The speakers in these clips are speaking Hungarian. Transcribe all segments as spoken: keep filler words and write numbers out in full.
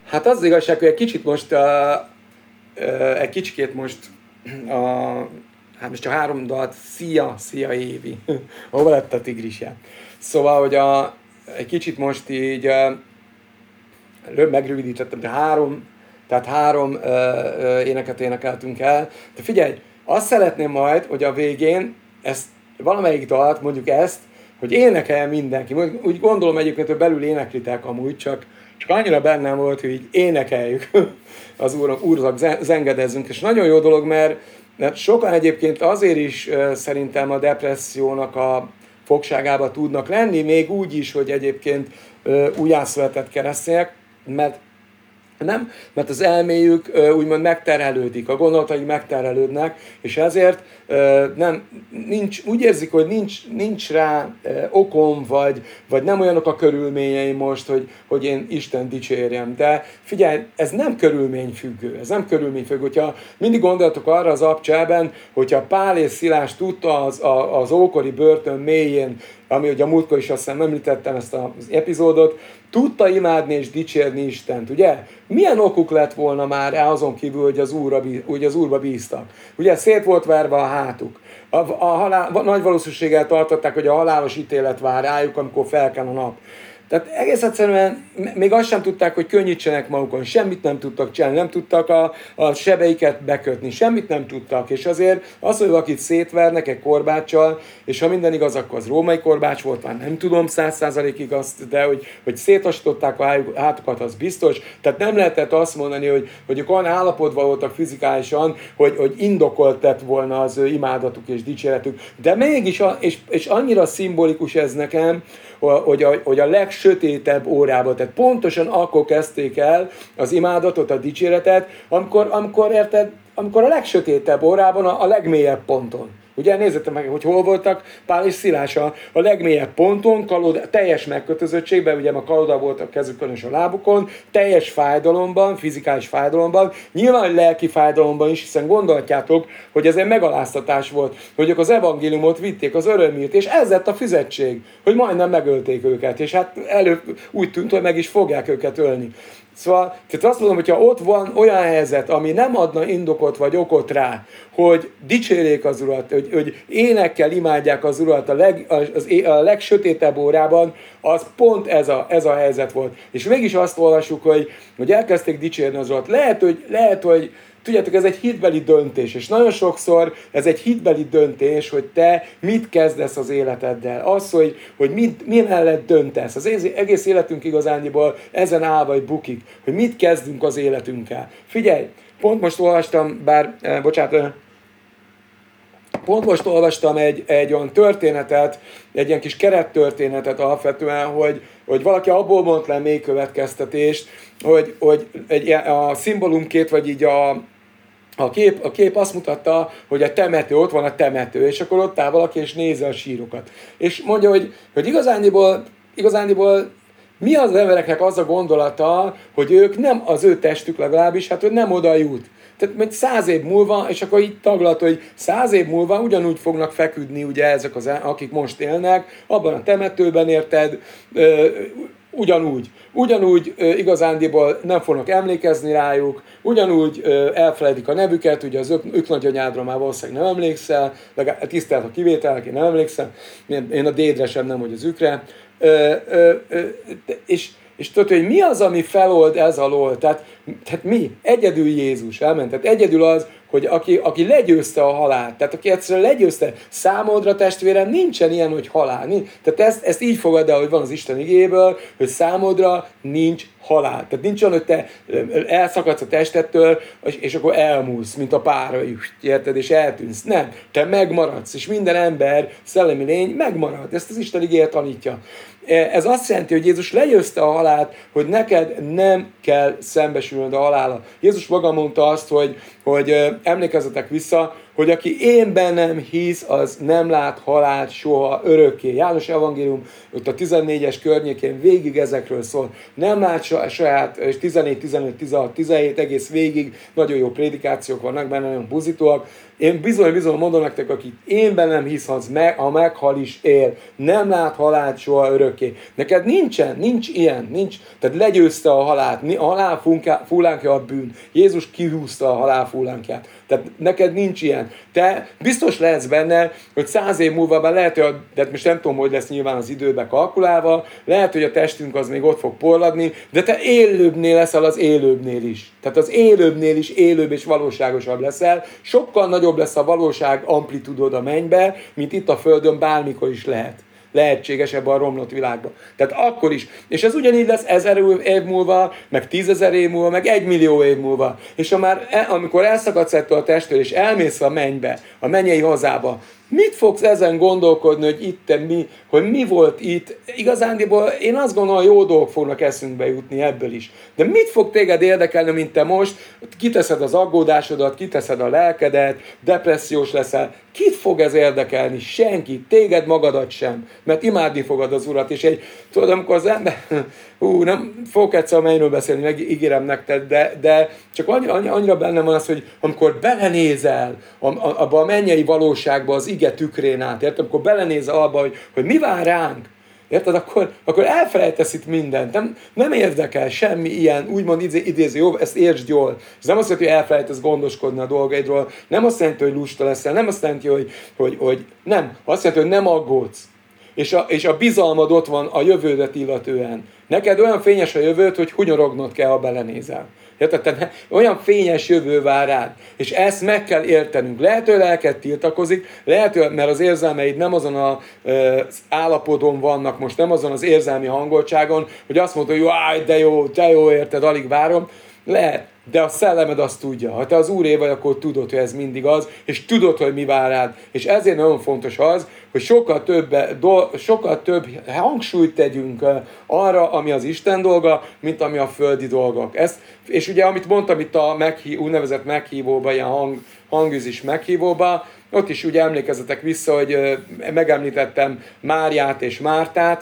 Hát az, az igazság, hogy egy kicsit most, uh, uh, egy kicsikét most, uh, hát most csak három dalt, szia, szia Évi, hova lett a tigrisje? Szóval, hogy a, egy kicsit most így uh, megrövidítettem, de három, tehát három uh, uh, éneket énekeltünk el. De figyelj, azt szeretném majd, hogy a végén ezt, valamelyik dalt, mondjuk ezt, hogy énekel mindenki. Úgy gondolom egyébként, hogy belül éneklitek amúgy, csak, csak annyira bennem volt, hogy így énekeljük az úrnak, úrnak zengedezzünk. És nagyon jó dolog, mert, mert sokan egyébként azért is uh, szerintem a depressziónak a fogságába tudnak lenni, még úgy is, hogy egyébként uh, újjászületett keresztények, mert nem, mert az elméjük úgymond megterhelődik, a gondolatai megterhelődnek, és ezért nem, nincs, úgy érzik, hogy nincs, nincs rá okom, vagy, vagy nem olyanok a körülményei most, hogy, hogy én Isten dicsérjem. De figyelj, ez nem körülményfüggő, ez nem körülményfüggő. Hogyha mindig gondolatok arra az Abcsában, hogyha Pál és Szilás tudta az, az ókori börtön mélyén, ami ugye a múltkor is azt hiszem említettem ezt az epizódot, tudta imádni és dicsérni Istent, ugye? Milyen okuk lett volna már azon kívül, hogy az, úrra, hogy az Úrba bíztak? Ugye szét volt verve a hátuk. A, a halál, nagy valószínűséggel tartották, hogy a halálos ítélet vár rájuk, amikor felkel a nap. Tehát egész egyszerűen még azt sem tudták, hogy könnyítsenek magukon, semmit nem tudtak csinálni, nem tudtak a, a sebeiket bekötni, semmit nem tudtak, és azért az, hogy valakit szétvernek egy korbáccsal, és ha minden igaz, akkor az római korbács volt, már nem tudom száz százalékig azt, de hogy, hogy szétasították a hátukat, az biztos, tehát nem lehetett azt mondani, hogy, hogy ők olyan állapotban voltak fizikálisan, hogy, hogy indokolt lett volna az ő imádatuk és dicséretük, de mégis, a, és, és annyira szimbolikus ez nekem, hogy a, hogy a legsötétebb órában, tehát pontosan akkor kezdték el az imádatot, a dicséretet, amikor, amikor érted, amikor a legsötétebb órában, a, a legmélyebb ponton. Ugye nézzétek meg, hogy hol voltak Pál és Szilás a, a legmélyebb ponton, kaloda, teljes megkötözöttségben, ugye a kaloda volt a kezükön és a lábukon, teljes fájdalomban, fizikális fájdalomban, nyilván lelki fájdalomban is, hiszen gondoltjátok, hogy ez egy megaláztatás volt, hogy ők az evangéliumot vitték, az örömhírt, és ez lett a fizetség, hogy majdnem megölték őket, és hát előbb úgy tűnt, hogy meg is fogják őket ölni. Szóval, tehát azt mondom, hogyha ott van olyan helyzet, ami nem adna indokot vagy okot rá, hogy dicsérjék az Urat, hogy, hogy énekkel imádják az Urat a, leg, az, a legsötétebb órában, az pont ez a, ez a helyzet volt. És mégis azt olvassuk, hogy, hogy elkezdték dicsérni az Urat. Lehet, hogy, lehet, hogy tudjátok, ez egy hitbeli döntés, és nagyon sokszor ez egy hitbeli döntés, hogy te mit kezdesz az életeddel. Az, hogy, hogy mit, mi mellett döntesz. Az egész életünk igazándiból ezen áll vagy bukik, hogy mit kezdünk az életünkkel. Figyelj, pont most olvastam, bár, eh, bocsánat, eh, pont most olvastam egy, egy olyan történetet, egy ilyen kis kerettörténetet alapvetően, hogy, hogy valaki abból mond le mély következtetést, hogy, hogy egy, a szimbólumkét, vagy így a, a, kép, a kép azt mutatta, hogy a temető, ott van a temető, és akkor ott áll valaki, és nézi a sírokat. És mondja, hogy, hogy igazándiból, igazándiból mi az embereknek az a gondolata, hogy ők nem, az ő testük legalábbis, hát hogy nem oda jut. Tehát majd száz év múlva, és akkor így taglat, hogy száz év múlva ugyanúgy fognak feküdni ugye ezek az, akik most élnek, abban a temetőben, érted, ugyanúgy. Ugyanúgy igazándiból nem fognak emlékezni rájuk, ugyanúgy elfelejtik a nevüket, ugye az ők nagyanyádra már valószínűleg nem emlékszel, legalább tisztelt a kivétel, aki nem emlékszem, én a dédre sem, nem, hogy az ükre. És És tudod, hogy mi az, ami felold ez alól? Tehát, tehát mi? Egyedül Jézus elment. Tehát egyedül az, hogy aki, aki legyőzte a halált. Tehát aki egyszerűen legyőzte. Számodra, testvérem, nincsen ilyen, hogy halál. Tehát ezt, ezt így fogadd el, hogy van az Isten igéből, hogy számodra nincs halál. Tehát nincs olyan, hogy te elszakadsz a testettől, és, és akkor elmúlsz, mint a pára, érted, és eltűnsz. Nem, te megmaradsz, és minden ember, szellemi lény megmarad. Ezt az Isten igéje tanítja. Ez azt jelenti, hogy Jézus legyőzte a halált, hogy neked nem kell szembesülnöd a halála. Jézus maga mondta azt, hogy, hogy emlékezzetek vissza, hogy aki én bennem hisz, az nem lát halált soha örökké. János evangélium ott a tizennégyes környékén végig ezekről szól. Nem lát saját, tizennégy, tizenöt, tizenhat, tizenhét egész végig, nagyon jó prédikációk vannak benne, nagyon buzitóak. Én bizony-bizony mondom nektek, aki én bennem hisz, az meg, ha meghal is él. Nem lát halált soha örökké. Neked nincsen, nincs ilyen, nincs. Tehát legyőzte a halált, a halál fúlánkja a bűn. Jézus kihúzta a halál fúlánkját. Tehát neked nincs ilyen. Te biztos lehetsz benne, hogy száz év múlva, bár lehet, hogy a, de most nem tudom, hogy lesz nyilván az időbe kalkulálva, lehet, hogy a testünk az még ott fog porladni, de te élőbbnél leszel az élőbbnél is. Tehát az élőbbnél is élőbb és valóságosabb leszel. Sokkal nagyobb lesz a valóság amplitudod a mennybe, mint itt a földön bármikor is lehet. Lehetséges ebben a romlott világban. Tehát akkor is. És ez ugyanígy lesz ezer év múlva, meg tízezer év múlva, meg egymillió év múlva. És ha már, amikor elszakadsz ettől a testtől, és elmész a mennybe, a mennyei hazába, mit fogsz ezen gondolkodni, hogy itt mi, hogy mi volt itt? Igazándiból én azt gondolom, jó dolgok fognak eszünkbe jutni ebből is. De mit fog téged érdekelni, mint te most? Kiteszed az aggódásodat, kiteszed a lelkedet, depressziós leszel. Kit fog ez érdekelni? Senki. Téged magadat sem. Mert imádni fogod az Urat. És egy, tudod, amikor az ember... Hú, nem fogok egyszer a mennyről beszélni, meg ígérem nektek, de, de csak annyira, annyira bennem van az, hogy amikor belenézel abba a mennyei valóságba az ige tükrén át, érted? Amikor belenézel abba, hogy, hogy mi vár ránk, érted? Akkor, akkor elfelejtesz itt mindent. Nem, nem érdekel semmi ilyen, úgymond idéző, jó, ezt értsd jól. Ez nem azt jelenti, hogy elfelejtesz gondoskodni a dolgaidról, nem azt jelenti, hogy lusta leszel, nem azt jelenti, hogy, hogy, hogy nem, azt jelenti, hogy nem aggódsz. És a, és a bizalmad ott van a jövődet illetően. Neked olyan fényes a jövőd, hogy hunyorognod kell, ha belenézel. Érted? Olyan fényes jövő vár rád. És ezt meg kell értenünk. Lehet, hogy lelked tiltakozik, lehet, hogy, mert az érzelmeid nem azon a, az állapodon vannak most, nem azon az érzelmi hangoltságon, hogy azt mondod, hogy áj, de jó, de jó, érted, alig várom. Lehet, de a szellemed azt tudja. Ha te az Úré vagy, akkor tudod, hogy ez mindig az, és tudod, hogy mi vár rád. És ezért nagyon fontos az, hogy sokkal több, sokkal több hangsúlyt tegyünk arra, ami az Isten dolga, mint ami a földi dolgok. Ezt, és ugye, amit mondtam itt a meghív, úgynevezett meghívóba, ilyen hang, hangüzis meghívóba, ott is ugye emlékezzetek vissza, hogy megemlítettem Máriát és Mártát,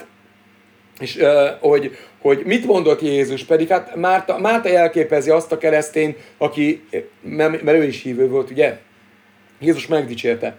és hogy, hogy mit mondott Jézus, pedig hát Márta, Márta jelképezi azt a keresztényt, aki, mert ő is hívő volt, ugye? Jézus megdicsérte.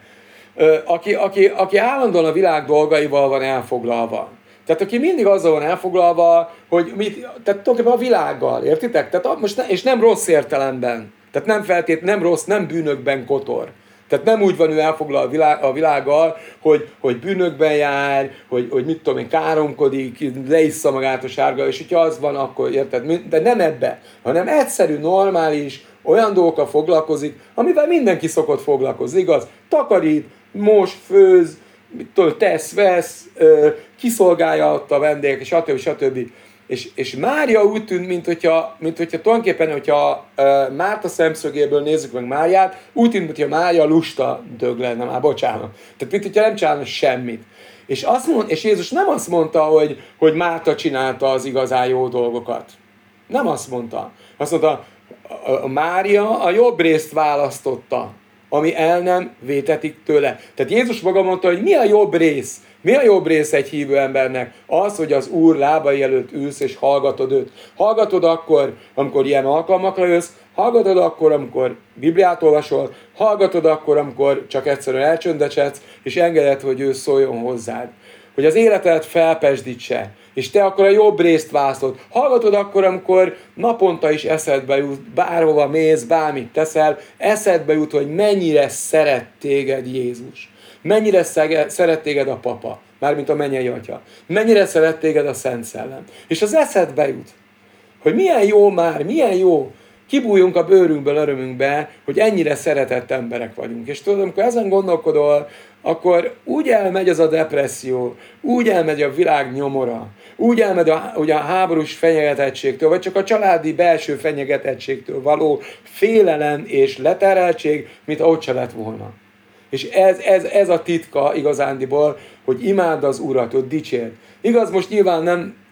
Aki, aki, aki állandóan a világ dolgaival van elfoglalva. Tehát aki mindig azzal van elfoglalva, hogy mit, tehát tulajdonképpen a világgal, értitek? Tehát most ne, és nem rossz értelemben. Tehát nem feltét, nem rossz, nem bűnökben kotor. Tehát nem úgy van ő elfoglal a, világ, a világgal, hogy, hogy bűnökben jár, hogy, hogy mit tudom én, káromkodik, leissza magát a sárga, és hogyha az van, akkor érted? De nem ebbe, hanem egyszerű, normális, olyan dolgokkal foglalkozik, amivel mindenki szokott foglalkozni, igaz? Takarít, mos, főz, mit tudom, tesz, vesz, kiszolgálja ott a vendégek, stb. stb. És, és Mária úgy tűnt, mint hogyha, mint hogyha tulajdonképpen, hogyha uh, Márta szemszögéből nézzük meg Máriát, úgy tűnt, hogyha Mária lusta dög lenne, már bocsánat. Tehát mint hogyha nem csinálna semmit. És, azt mond, és Jézus nem azt mondta, hogy, hogy Márta csinálta az igazán jó dolgokat. Nem azt mondta. Azt mondta, a, a Mária a jobb részt választotta, ami el nem vétetik tőle. Tehát Jézus maga mondta, hogy mi a jobb rész? Mi a jobb rész egy hívő embernek? Az, hogy az Úr lábai előtt ülsz és hallgatod őt. Hallgatod akkor, amikor ilyen alkalmakra jössz, hallgatod akkor, amikor Bibliát olvasol, hallgatod akkor, amikor csak egyszerűen elcsöndesedsz, és engeded, hogy ő szóljon hozzád. Hogy az életedet felpesdítse, és te akkor a jobb részt választod. Hallgatod akkor, amikor naponta is eszedbe jut, bárhova mész, bármit teszel, eszedbe jut, hogy mennyire szeret téged Jézus. Mennyire szeret téged a papa, mármint a mennyei atya. Mennyire szeret téged a Szent Szellem. És az eszedbe jut, hogy milyen jó már, milyen jó, kibújjunk a bőrünkből, örömünkbe, hogy ennyire szeretett emberek vagyunk. És tudod, amikor ezen gondolkodol, akkor úgy elmegy az a depresszió, úgy elmegy a világ nyomora, úgy elmegy a, ugye a háborús fenyegetettségtől, vagy csak a családi belső fenyegetettségtől való félelem és letereltség, mint ahogy se lett volna. És ez, ez, ez a titka igazándiból, hogy imádd az Urat, hogy dicsérd. Igaz, most nyilván nem,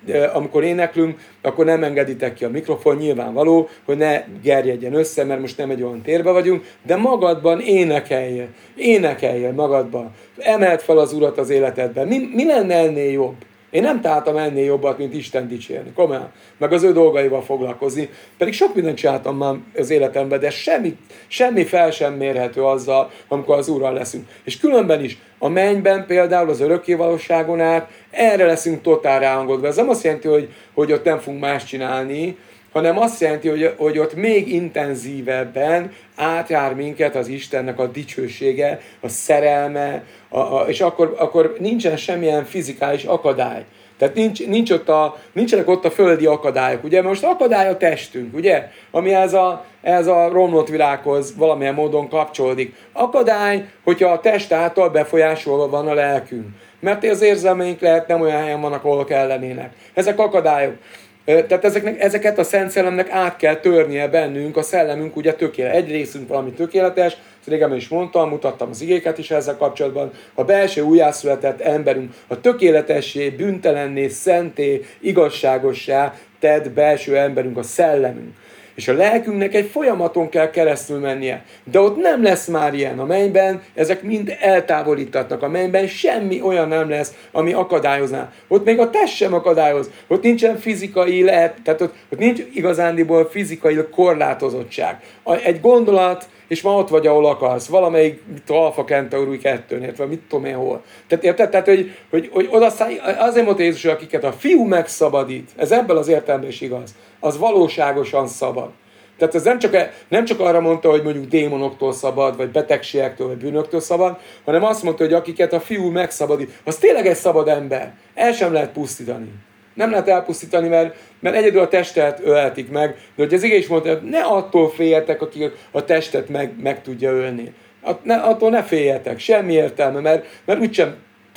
amikor éneklünk, akkor nem engeditek ki a mikrofon, nyilvánvaló, hogy ne gerjedjen össze, mert most nem egy olyan térben vagyunk, de magadban énekelje, énekelje magadban, emeld fel az Urat az életedben. Mi, mi lenne ennél jobb? Én nem találtam ennél jobbat, mint Isten dicsérni, komolyan, meg az ő dolgaival foglalkozni. Pedig sok mindent csináltam már az életemben, de semmi, semmi fel sem mérhető azzal, amikor az Úrral leszünk. És különben is, a mennyben például az örökkévalóságon át, erre leszünk totál ráhangolva. Ez nem azt jelenti, hogy, hogy ott nem fogunk más csinálni, hanem azt jelenti, hogy, hogy ott még intenzívebben átjár minket az Istennek a dicsősége, a szerelme, a, a, és akkor, akkor nincsen semmilyen fizikális akadály. Tehát nincs, nincs ott a, nincsenek ott a földi akadályok, ugye? Most akadály a testünk, ugye? Ami ez a, ez a romlott világhoz valamilyen módon kapcsolódik. Akadály, hogyha a test által befolyásolva van a lelkünk. Mert az érzelmeink lehet nem olyan helyen vannak, ahol kellenének. Ezek akadályok. Tehát ezeknek, ezeket a Szent Szellemnek át kell törnie bennünk, a szellemünk ugye tökéletes. Egy részünk valami tökéletes, ezt régen is mondtam, mutattam az igéket is ezzel kapcsolatban. A belső újjászületett emberünk a tökéletessé, bűntelenné, szenté, igazságossá tett belső emberünk, a szellemünk. És a lelkünknek egy folyamaton kell keresztül mennie. De ott nem lesz már ilyen a mennyben, ezek mind eltávolítatnak. A mennyben semmi olyan nem lesz, ami akadályozná. Ott még a test sem akadályoz. Ott nincsen fizikai lehet, tehát ott, ott nincs igazándiból fizikai korlátozottság. Egy gondolat, és ma ott vagy, ahol akarsz. Valamelyik, mit Alfa Kentauri kettőnél, vagy mit tudom én hol. Tehát érted? Tehát, hogy, hogy, hogy oda száll, azért mondta Jézus, hogy akiket a fiú megszabadít, ez ebből az értelemben is igaz, az valóságosan szabad. Tehát ez nem csak, nem csak arra mondta, hogy mondjuk démonoktól szabad, vagy betegségektől, vagy bűnöktől szabad, hanem azt mondta, hogy akiket a fiú megszabadít, az tényleg egy szabad ember. El sem lehet pusztítani. Nem lehet elpusztítani, mert, mert egyedül a testet ölhetik meg. De hogy az ige is mondta, hogy ne attól féljetek, aki a testet meg, meg tudja ölni. At, ne, attól ne féljetek, semmi értelme, mert, mert úgysem.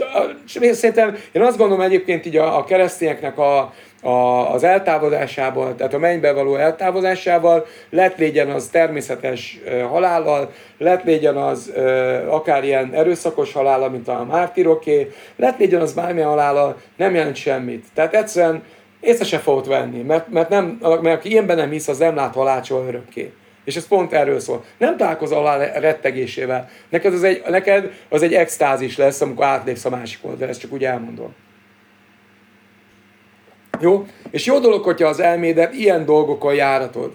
Szerintem, én azt gondolom egyébként így a, a keresztényeknek a, a, az eltávozásával, tehát a mennybe való eltávozásával, lett légyen az természetes uh, halállal, lett légyen az uh, akár ilyen erőszakos halállal, mint a mártíroké, lett légyen az bármilyen halállal, nem jelent semmit. Tehát egyszerűen észre se fogod venni, mert, mert, nem, mert aki ilyenben nem hisz, az nem lát halált soha örökké. És ez pont erről szól. Nem találkozol a rettegésével. Neked az, egy, neked az egy extázis lesz, amikor átlépsz a másik oldalra, ezt csak úgy elmondom. Jó? És jó dolog, hogyha az elmédet ilyen dolgokkal járatod.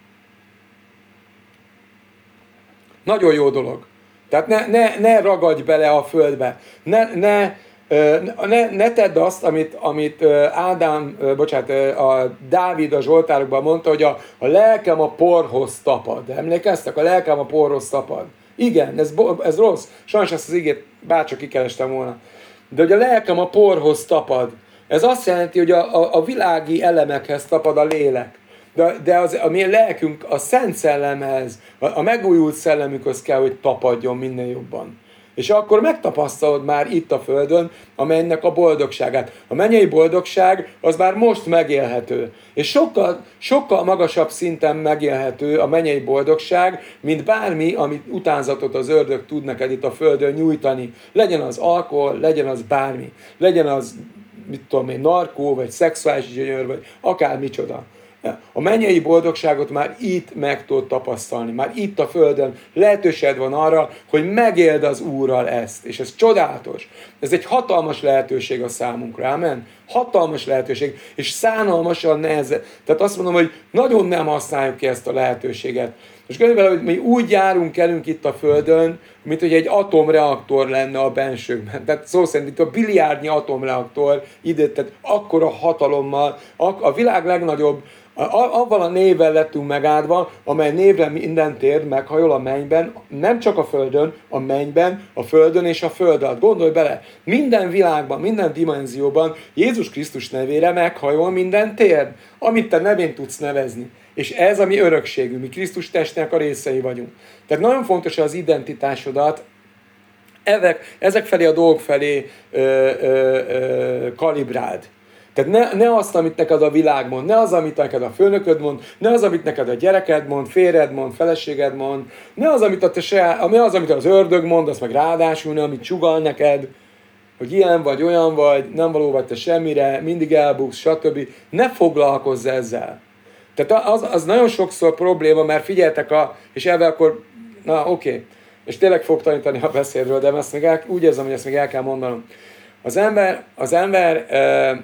Nagyon jó dolog. Tehát ne, ne, ne ragadj bele a földbe. Ne, ne, ne, ne tedd azt, amit, amit Ádám, bocsánat, a Dávid a Zsoltárokban mondta, hogy a, a lelkem a porhoz tapad. Emlékeztek? A lelkem a porhoz tapad. Igen, ez, ez rossz. Sajnos ezt az igét bárcsak kikerestem volna. De hogy a lelkem a porhoz tapad. Ez azt jelenti, hogy a, a, a világi elemekhez tapad a lélek. De, de az, a mi lelkünk a Szent Szellemhez, a, a megújult szellemükhöz kell, hogy tapadjon minél jobban. És akkor megtapasztalod már itt a földön a mennynek a boldogságát. A mennyei boldogság az már most megélhető. És sokkal, sokkal magasabb szinten megélhető a mennyei boldogság, mint bármi, amit utánzatot az ördög tud neked itt a földön nyújtani. Legyen az alkohol, legyen az bármi. Legyen az, mit tudom én, narkó, vagy szexuális gyönyör, vagy akár micsoda. A mennyei boldogságot már itt meg tudod tapasztalni, már itt a földön lehetőséged van arra, hogy megéld az Úrral ezt, és ez csodálatos. Ez egy hatalmas lehetőség a számunkra, amen? Hatalmas lehetőség, és szánalmasan nehezebb. Tehát azt mondom, hogy nagyon nem használjuk ki ezt a lehetőséget. És gondolj vele, hogy mi úgy járunk elünk itt a földön, mint hogy egy atomreaktor lenne a bensőkben. Tehát szó szerint itt a biliárdnyi atomreaktor ide, tehát akkora hatalommal, a világ legnagyobb, avval a névvel lettünk megáldva, amely névre minden tér meghajol a mennyben, nem csak a földön, a mennyben, a földön és a föld alatt. Gondolj bele, minden világban, minden dimenzióban Jézus Krisztus nevére meghajol minden tér, amit te nevén tudsz nevezni. És ez a mi örökségünk, mi Krisztus testnek a részei vagyunk. Tehát nagyon fontos az identitásodat ezek, ezek felé a dolgok felé ö, ö, ö, kalibráld. Tehát ne, ne azt, amit neked a világ mond, ne az, amit neked a főnököd mond, ne az, amit neked a gyereked mond, férjed mond, feleséged mond, ne az, amit, a te saját, ne az, amit az ördög mond, azt meg ráadásul, ne amit csugal neked. hogy ilyen vagy, olyan vagy, nem való vagy te semmire, mindig elbuksz, stb. Ne foglalkozz ezzel. Tehát az, az nagyon sokszor probléma, mert figyeltek, a, és ebben akkor, na oké, okay. És tényleg fog tanítani a beszédről, de ezt még el, úgy érzem, hogy ezt még el kell mondanom. Az ember, az ember e,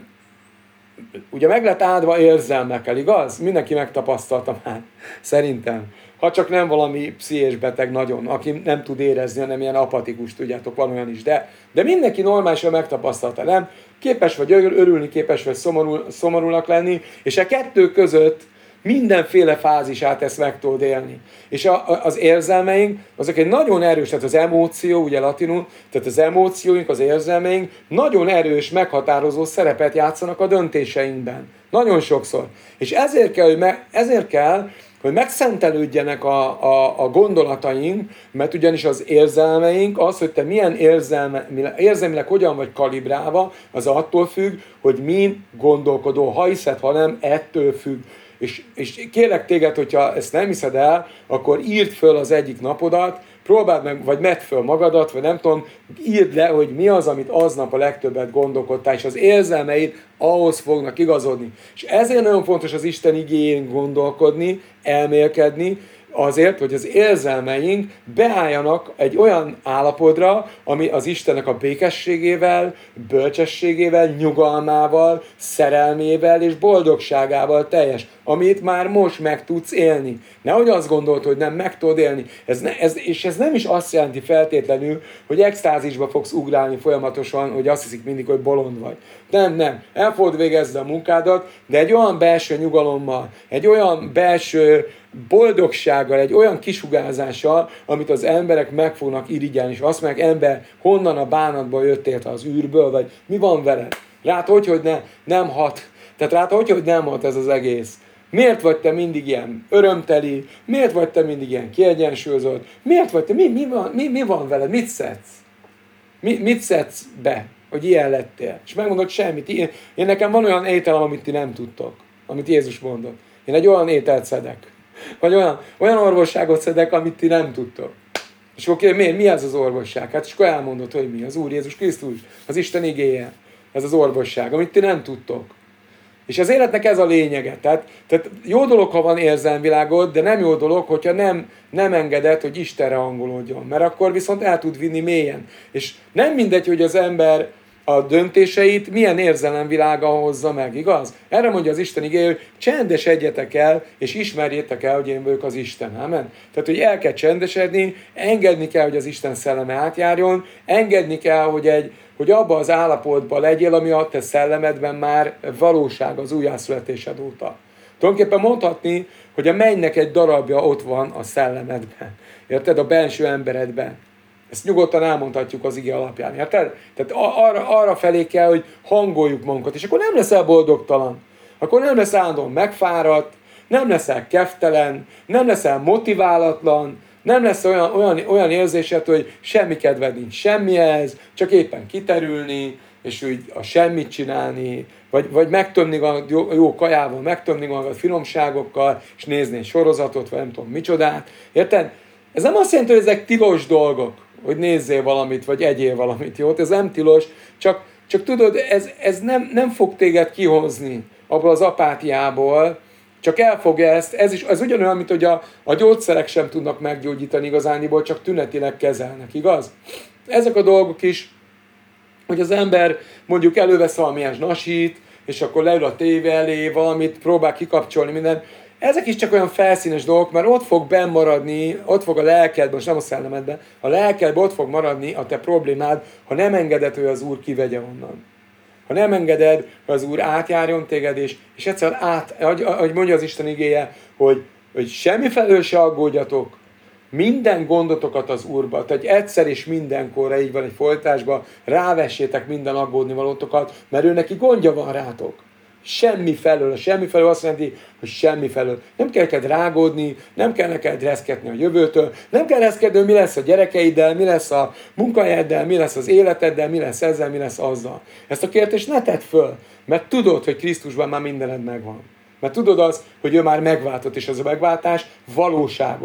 ugye meg lett áldva érzelmekkel, igaz? Mindenki megtapasztalta már, szerintem. Ha csak nem valami pszichés beteg nagyon, aki nem tud érezni, hanem ilyen apatikus, tudjátok, van olyan is. De, de mindenki normálisan megtapasztalta, nem? Képes vagy örülni, képes vagy szomorú, szomorúnak lenni, és a kettő között mindenféle fázisát ezt meg tudod élni. És a, a, az érzelmeink, azok egy nagyon erős, tehát az emóció, ugye latinul, tehát az emócióink, az érzelmeink nagyon erős, meghatározó szerepet játszanak a döntéseinkben. Nagyon sokszor. És ezért kell, hogy, me, ezért kell, hogy megszentelődjenek a, a, a gondolataink, mert ugyanis az érzelmeink, az, hogy te milyen érzelme, érzelmileg hogyan vagy kalibrálva, az attól függ, hogy min gondolkodó, ha hiszed, ha nem, ettől függ. És, és kérlek téged, hogyha ezt nem hiszed el, akkor írd föl az egyik napodat, próbáld meg, vagy medd föl magadat, vagy nem tudom, írd le, hogy mi az, amit aznap a legtöbbet gondolkodtál, és az érzelmeid ahhoz fognak igazodni. És ezért nagyon fontos az Isten igéjén gondolkodni, elmélkedni, azért, hogy az érzelmeink beálljanak egy olyan állapotra, ami az Istennek a békességével, bölcsességével, nyugalmával, szerelmével és boldogságával teljes, amit már most meg tudsz élni. Nehogy azt gondolt, hogy nem meg tudod élni. Ez ne, ez, és ez nem is azt jelenti feltétlenül, hogy extázisba fogsz ugrálni folyamatosan, hogy azt hiszik mindig, hogy bolond vagy. Nem, nem. El fogod végezni a munkádat, de egy olyan belső nyugalommal, egy olyan belső boldogsággal, egy olyan kisugárzással, amit az emberek meg fognak irigyelni, és azt mondják, ember, honnan a bánatból jöttél, az űrből, vagy mi van veled? Rád hogy, hogy ne, nem hat. Tehát rád hogy, hogy nem hat ez az egész. Miért vagy te mindig ilyen örömteli? Miért vagy te mindig ilyen kiegyensúlyozott? Miért vagy te, mi, mi, van, mi, mi van veled? Mit szedsz? Mi, mit szedsz be, hogy ilyen lettél? És megmondod semmit. Én, én nekem van olyan ételem, amit ti nem tudtok. Amit Jézus mondott. Én egy olyan ételt szedek. Vagy olyan, olyan orvosságot szedek, amit ti nem tudtok. És akkor mi, mi ez az orvosság? Hát és akkor elmondod, hogy mi? Az Úr Jézus Krisztus, az Isten igéje. Ez az orvosság, amit ti nem tudtok. És az életnek ez a lényege. Tehát, tehát jó dolog, ha van érzelmvilágod, de nem jó dolog, hogyha nem, nem engeded, hogy Istenre hangolódjon. Mert akkor viszont el tud vinni mélyen. És nem mindegy, hogy az ember a döntéseit milyen érzelemvilága hozza meg, igaz? Erre mondja az Isten igéje, hogy csendesedjetek el, és ismerjétek el, hogy én vagyok az Isten. Amen? Tehát, hogy el kell csendesedni, engedni kell, hogy az Isten szelleme átjárjon, engedni kell, hogy, egy, hogy abba az állapotban legyél, ami a te szellemedben már valóság az újjászületésed óta. Tulajdonképpen mondhatni, hogy a mennynek egy darabja ott van a szellemedben. Érted? A belső emberedben. Ezt nyugodtan elmondhatjuk az ige alapján, érted? Tehát arra, arra felé kell, hogy hangoljuk magunkat, és akkor nem leszel boldogtalan, akkor nem leszel állandóan megfáradt, nem leszel keftelen, nem leszel motiválatlan, nem lesz olyan, olyan, olyan érzésed, hogy semmi kedved nincs semmihez, csak éppen kiterülni, és úgy a semmit csinálni, vagy, vagy megtömni a jó, jó kajával, megtömni magad finomságokkal, és nézni egy sorozatot, vagy nem tudom micsodát, érted? Ez nem azt jelenti, hogy ezek tilos dolgok, hogy nézzél valamit, vagy egyél valamit, jó? Ez nem tilos, csak, csak tudod, ez, ez nem, nem fog téged kihozni abból az apátiából, csak elfogja ezt, ez, is, ez ugyanolyan, mint hogy a, a gyógyszerek sem tudnak meggyógyítani igazániból, csak tünetileg kezelnek, igaz? Ezek a dolgok is, hogy az ember mondjuk elővesz valamilyen nasít, és akkor leül a tévé elé, valamit próbál kikapcsolni, minden. Ezek is csak olyan felszínes dolgok, mert ott fog benn maradni, ott fog a lelkedben, most nem a szellemedben, a lelkedben ott fog maradni a te problémád, ha nem engeded, hogy az Úr kivegye onnan. Ha nem engeded, hogy az Úr átjárjon téged, és, és egyszer át, ahogy mondja az Isten igéje, hogy, hogy semmifelől se aggódjatok, minden gondotokat az Úrba, tehát egyszer és mindenkorra, így van egy folytásban, rávessétek minden aggódni valótokat, mert ő neki gondja van rátok. Semmi felől, semmi felől azt jelenti, hogy semmi felől. Nem kell neked rágódni, nem kell neked reszketni a jövőtől, nem kell reszkedni, mi lesz a gyerekeiddel, mi lesz a munkahelyeddel, mi lesz az életeddel, mi lesz ezzel, mi lesz azzal. Ezt a kérdést ne tedd föl, mert tudod, hogy Krisztusban már mindened megvan. Mert tudod azt, hogy ő már megváltott, és ez a megváltás valóságos.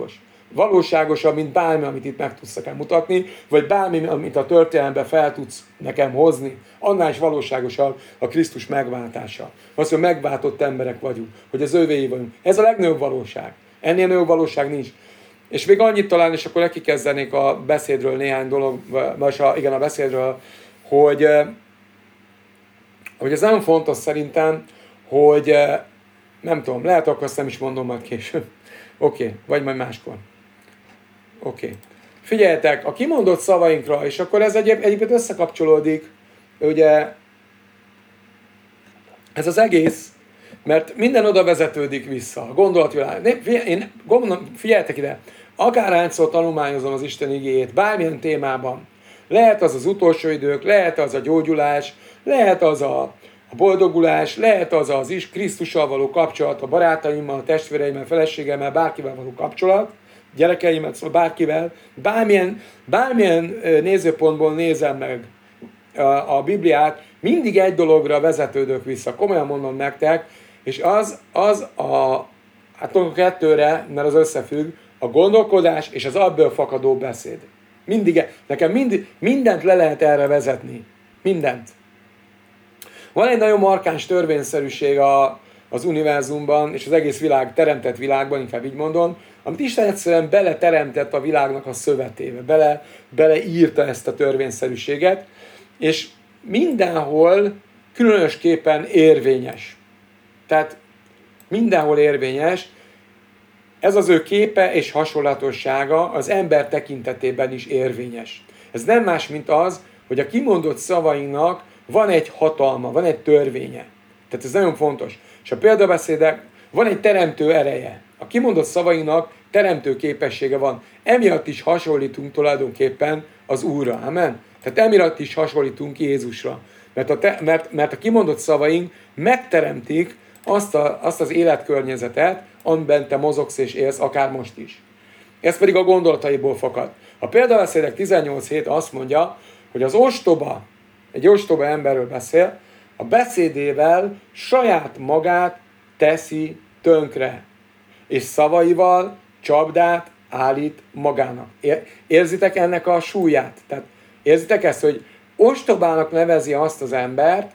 valóságosabb, mint bármi, amit itt meg tudsz nekem mutatni, vagy bármi, amit a történelemben fel tudsz nekem hozni. Annál is valóságosabb a Krisztus megváltása. Az, hogy megváltott emberek vagyunk, hogy az övéi vagyunk. Ez a legnagyobb valóság. Ennél nagyobb valóság nincs. És még annyit talán, és akkor nekikezdenék a beszédről néhány dolog, vagy a, igen, a beszédről, hogy, hogy ez nagyon fontos szerintem, hogy nem tudom, lehet, akkor azt nem is mondom majd később. Oké, okay, vagy majd máskor. Oké. Okay. Figyeljetek, a kimondott szavainkra, és akkor ez egyéb, egyébként összekapcsolódik, ugye, ez az egész, mert minden oda vezetődik vissza, a gondolatvilág. Én gondolom, figyeljetek ide, akárhányszor tanulmányozom az Isten igéjét, bármilyen témában, lehet az az utolsó idők, lehet az a gyógyulás, lehet az a, a boldogulás, lehet az az is Krisztussal való kapcsolat, a barátaimmal, a testvéreimmel, a feleségemmel, bárkivel való kapcsolat, gyerekeimmel, szóval bárkivel, bármilyen, bármilyen nézőpontból nézem meg a, a Bibliát, mindig egy dologra vezetődök vissza, komolyan mondom nektek, és az, az a, hát a kettőre, mert az összefügg, a gondolkodás és az abból fakadó beszéd. Mindig, nekem mind, mindent le lehet erre vezetni. Mindent. Van egy nagyon markáns törvényszerűség a, az univerzumban, és az egész világ, teremtett világban, inkább így mondom, amit Isten egyszerűen beleteremtett a világnak a szövetébe, bele, beleírta ezt a törvényszerűséget, és mindenhol különösképpen érvényes. Tehát mindenhol érvényes, ez az ő képe és hasonlatossága az ember tekintetében is érvényes. Ez nem más, mint az, hogy a kimondott szavainknak van egy hatalma, van egy törvénye. Tehát ez nagyon fontos. És a példabeszédek van egy teremtő ereje. A kimondott szavainknak teremtő képessége van. Emiatt is hasonlítunk tulajdonképpen az Úrra. Amen? Tehát emiatt is hasonlítunk Jézusra. Mert a, te, mert, mert a kimondott szavaink megteremtik azt, a, azt az életkörnyezetet, amiben te mozogsz és élsz, akár most is. Ez pedig a gondolataiból fakad. A példabeszédek tizennyolc hét azt mondja, hogy az ostoba, egy ostoba emberről beszél, a beszédével saját magát teszi tönkre, és szavaival csapdát állít magának. Érzitek ennek a súlyát? Tehát érzitek ezt, hogy ostobának nevezi azt az embert,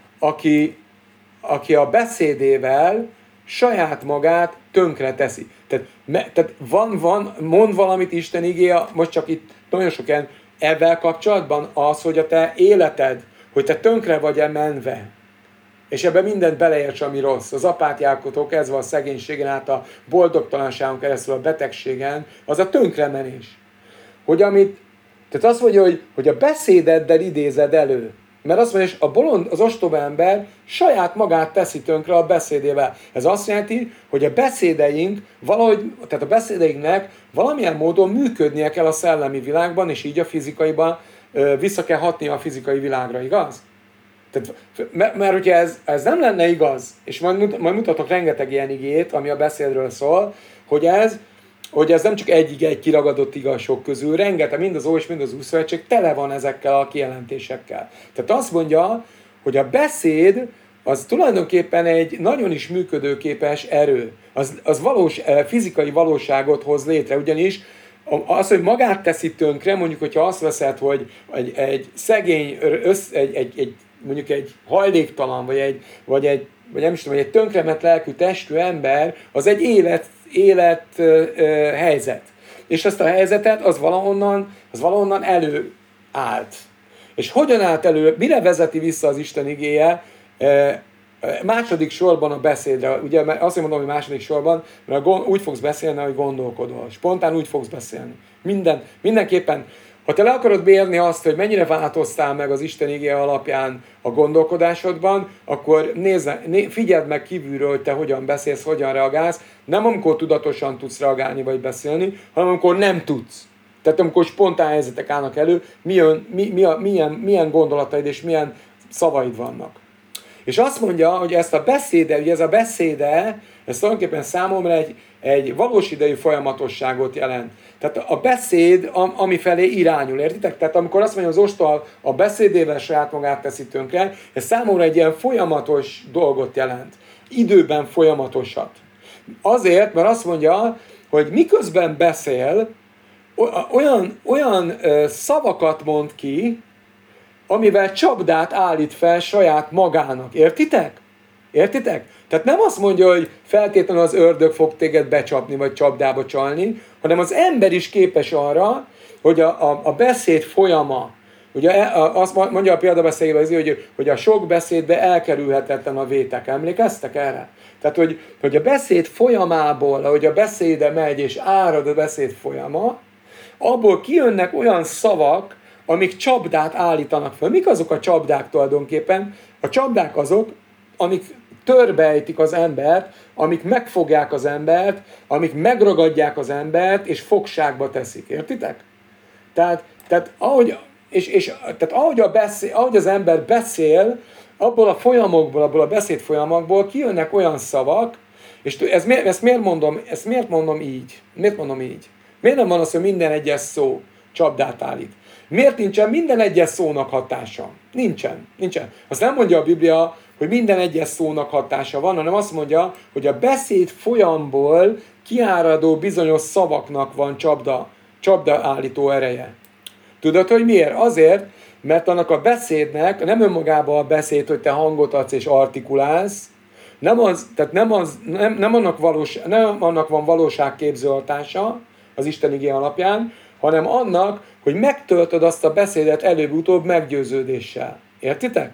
aki, aki a beszédével saját magát tönkre teszi. Tehát, me, tehát van, van, mond valamit Isten igéje, most csak itt nagyon sok ilyen ebben kapcsolatban az, hogy a te életed, hogy te tönkre vagy-e menve. És ebben mindent beleérts, ami rossz. Az apátiáktól kezdve a szegénységen át, a boldogtalanságon keresztül, a betegségen, az a tönkremenés. Hogy amit, tehát azt mondja, hogy, hogy a beszédeddel idézed elő. Mert azt mondja, hogy a bolond, az ostoba ember saját magát teszi tönkre a beszédével. Ez azt jelenti, hogy a beszédeink valahogy, tehát a beszédeinknek valamilyen módon működnie kell a szellemi világban, és így a fizikaiban vissza kell hatnia a fizikai világra, igaz? Tehát, mert, mert hogyha ez, ez nem lenne igaz, és majd, majd mutatok rengeteg ilyen igét, ami a beszédről szól, hogy ez, hogy ez nem csak egy egy kiragadott igazság közül, rengeteg, mind az Ó és mind az Új Szövetség tele van ezekkel a kijelentésekkel. Tehát azt mondja, hogy a beszéd az tulajdonképpen egy nagyon is működőképes erő. Az, az valós, fizikai valóságot hoz létre, ugyanis az, hogy magát teszi tönkre, mondjuk, hogyha azt veszed, hogy egy, egy szegény, össz, egy, egy, egy, mondjuk egy hajléktalan, vagy egy, vagy egy, vagy nem is tudom, egy tönkrement lelkű testű ember, az egy élet, élet ö, ö, helyzet. És ezt a helyzetet az valahonnan, az valahonnan előállt. És hogyan állt elő, mire vezeti vissza az Isten igéje? E, második sorban a beszédre, ugye azt mondom, hogy második sorban, mert úgy fogsz beszélni, hogy gondolkodol. Spontán úgy fogsz beszélni. Minden, mindenképpen, ha te le akarod mérni azt, hogy mennyire változtál meg az Isten igéje alapján a gondolkodásodban, akkor nézze, né, figyeld meg kívülről, hogy te hogyan beszélsz, hogyan reagálsz. Nem amikor tudatosan tudsz reagálni vagy beszélni, hanem amikor nem tudsz. Tehát amikor spontán helyzetek állnak elő, milyen, mi, mi a, milyen, milyen gondolataid és milyen szavaid vannak. És azt mondja, hogy ezt a beszéde, ugye ez a beszéde, ez tulajdonképpen számomra egy, egy valós idejű folyamatosságot jelent. Tehát a beszéd, ami felé irányul, értitek? Tehát amikor azt mondja, az ostoba a beszédével saját magát teszi tönkre, ez számomra egy ilyen folyamatos dolgot jelent. Időben folyamatosat. Azért, mert azt mondja, hogy miközben beszél, olyan, olyan szavakat mond ki, amivel csapdát állít fel saját magának. Értitek? Értitek? Tehát nem azt mondja, hogy feltétlenül az ördög fog téged becsapni, vagy csapdába csalni, hanem az ember is képes arra, hogy a, a, a beszéd folyama, ugye azt mondja a példabeszédben, hogy, hogy a sok beszédbe elkerülhetetlen a vétek. Emlékeztek erre? Tehát, hogy, hogy a beszéd folyamából, ahogy a beszéde megy, és árad a beszéd folyama, abból kijönnek olyan szavak, amik csapdát állítanak fel. Mik azok a csapdák tulajdonképpen? A csapdák azok, amik törbejtik az embert, amik megfogják az embert, amik megragadják az embert, és fogságba teszik. Értitek? Tehát, tehát, ahogy, és, és, tehát ahogy, a beszél, ahogy az ember beszél, abból a folyamokból, abból a beszéd folyamokból kijönnek olyan szavak, és ez, ezt, miért mondom, ezt miért mondom így? Miért mondom így? Miért nem van az, hogy minden egyes szó csapdát állít? Miért nincsen minden egyes szónak hatása? Nincsen. Nincsen. Azt nem mondja a Biblia, hogy minden egyes szónak hatása van, hanem azt mondja, hogy a beszéd folyamból kiáradó bizonyos szavaknak van csapda, csapda állító ereje. Tudod, hogy miért? Azért, mert annak a beszédnek nem önmagában a beszéd, hogy te hangot adsz és artikulálsz, nem, az, tehát nem, az, nem, nem, annak valós, nem annak van valóságképző hatása az Isten igé alapján, hanem annak, hogy megtöltöd azt a beszédet előbb-utóbb meggyőződéssel. Értitek?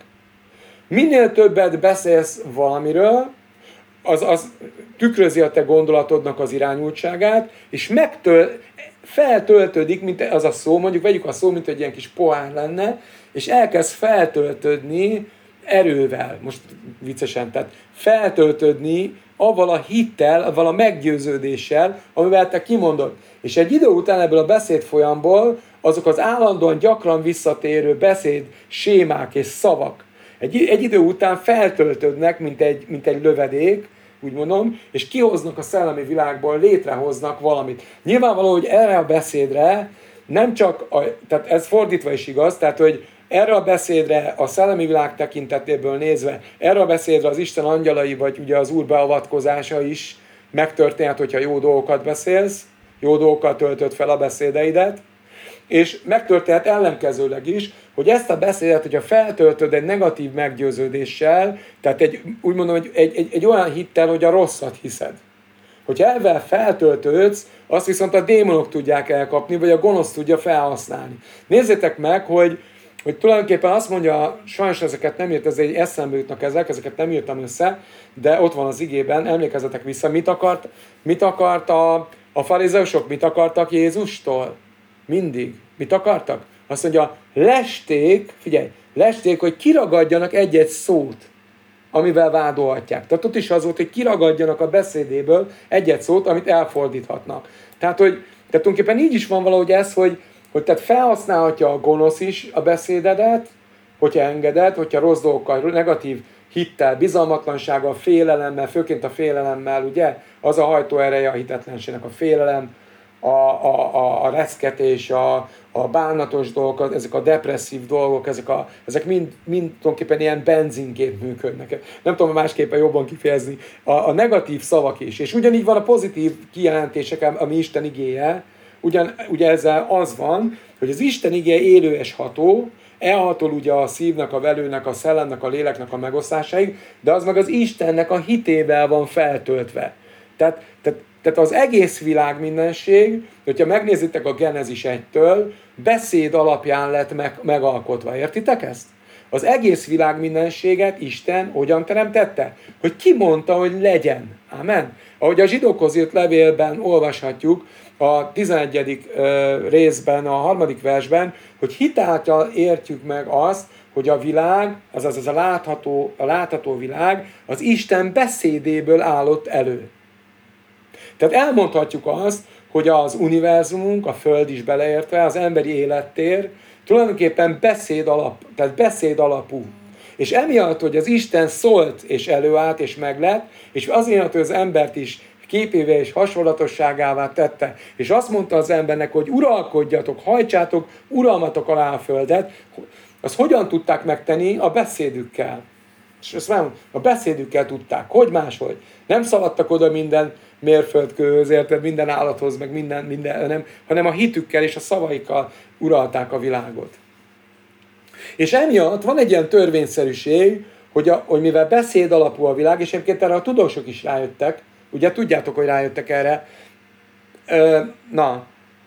Minél többet beszélsz valamiről, az, az tükrözi a te gondolatodnak az irányultságát, és megtöl, feltöltődik, mint az a szó, mondjuk vegyük a szó, mint egy ilyen kis pohár lenne, és elkezd feltöltődni erővel, most viccesen, tehát feltöltődni avval a hittel, avval a meggyőződéssel, amivel te kimondod. És egy idő után ebből a beszédfolyamból azok az állandóan gyakran visszatérő beszéd sémák és szavak egy, egy idő után feltöltődnek, mint egy, mint egy lövedék, úgy mondom, és kihoznak a szellemi világból, létrehoznak valamit. Nyilvánvaló, hogy erre a beszédre nem csak, a, tehát ez fordítva is igaz, tehát hogy erre a beszédre a szellemi világ tekintetéből nézve, erre a beszédre az Isten angyalai, vagy ugye az Úr beavatkozása is megtörténhet, hogyha jó dolgokat beszélsz, jó dolgokkal töltöd fel a beszédeidet, és megtörténhet ellenkezőleg is, hogy ezt a beszédet, hogyha feltöltöd egy negatív meggyőződéssel, tehát egy, úgy mondom, egy, egy, egy, egy olyan hittel, hogy a rosszat hiszed. Hogyha ezzel feltöltődsz, azt viszont a démonok tudják elkapni, vagy a gonosz tudja felhasználni. Nézzétek meg, hogy, hogy tulajdonképpen azt mondja, sajnos ezeket nem írt, ez egy eszembe jutnak ezek, ezeket nem írtam össze, de ott van az igében, emlékezzetek vissza, mit akart, mit akart a, a farizeusok, mit akartak Jézustól? Mindig. Mit akartak? Azt mondja, lesték, figyelj, lesték, hogy kiragadjanak egy-egy szót, amivel vádolhatják. Tehát ott is az volt, hogy kiragadjanak a beszédéből egy-egy szót, amit elfordíthatnak. Tehát, hogy tehát tulajdonképpen így is van valahogy ez, hogy, hogy tehát felhasználhatja a gonosz is a beszédedet, hogyha engeded, hogyha rossz dolgokkal, negatív hittel, bizalmatlansággal, félelemmel, főként a félelemmel, ugye, az a hajtóereje a hitetlenségnek, a félelem, a, a, a, a reszketés, a, a bánatos dolgok, ezek a depresszív dolgok, ezek, a, ezek mind, mind tulajdonképpen ilyen benzinként működnek. Nem tudom másképpen jobban kifejezni. A, a negatív szavak is. És ugyanígy van a pozitív kijelentések, ami Isten igéje. Ugyan, ugye ezzel az van, hogy az Isten igéje élő és ható, elhatol ugye a szívnek, a velőnek, a szellemnek, a léleknek a megosztásáig, de az meg az Istennek a hitével van feltöltve. Tehát, tehát Tehát az egész világ mindenség, hogyha megnézitek a Genezis egytől, beszéd alapján lett meg, megalkotva. Értitek ezt? Az egész világ mindenséget Isten hogyan teremtette? Hogy ki mondta, hogy legyen. Amen. Ahogy a zsidókhoz írt levélben olvashatjuk, a tizenegyedik részben, a harmadik versben, hogy hitáltal értjük meg azt, hogy a világ, azaz az a látható, a látható világ, az Isten beszédéből állott elő. Tehát elmondhatjuk azt, hogy az univerzumunk, a Föld is beleértve, az emberi élettér tulajdonképpen beszéd, alap, tehát beszéd alapú. És emiatt, hogy az Isten szólt és előállt és meglett, és azért, hogy az embert is képévé és hasonlatosságává tette, és azt mondta az embernek, hogy uralkodjatok, hajtsátok uralmatok alá a földet, azt hogyan tudták megtenni? A beszédükkel. És ezt mondom, a beszédükkel tudták. Hogy máshogy? Nem szaladtak oda minden, mérföldkőhöz, érted, minden állathoz, meg minden, minden hanem, hanem a hitükkel és a szavaikkal uralták a világot. És emiatt van egy ilyen törvényszerűség, hogy, a, hogy mivel beszéd alapú a világ, és egyébként erre a tudósok is rájöttek, ugye tudjátok, hogy rájöttek erre, Ö, na,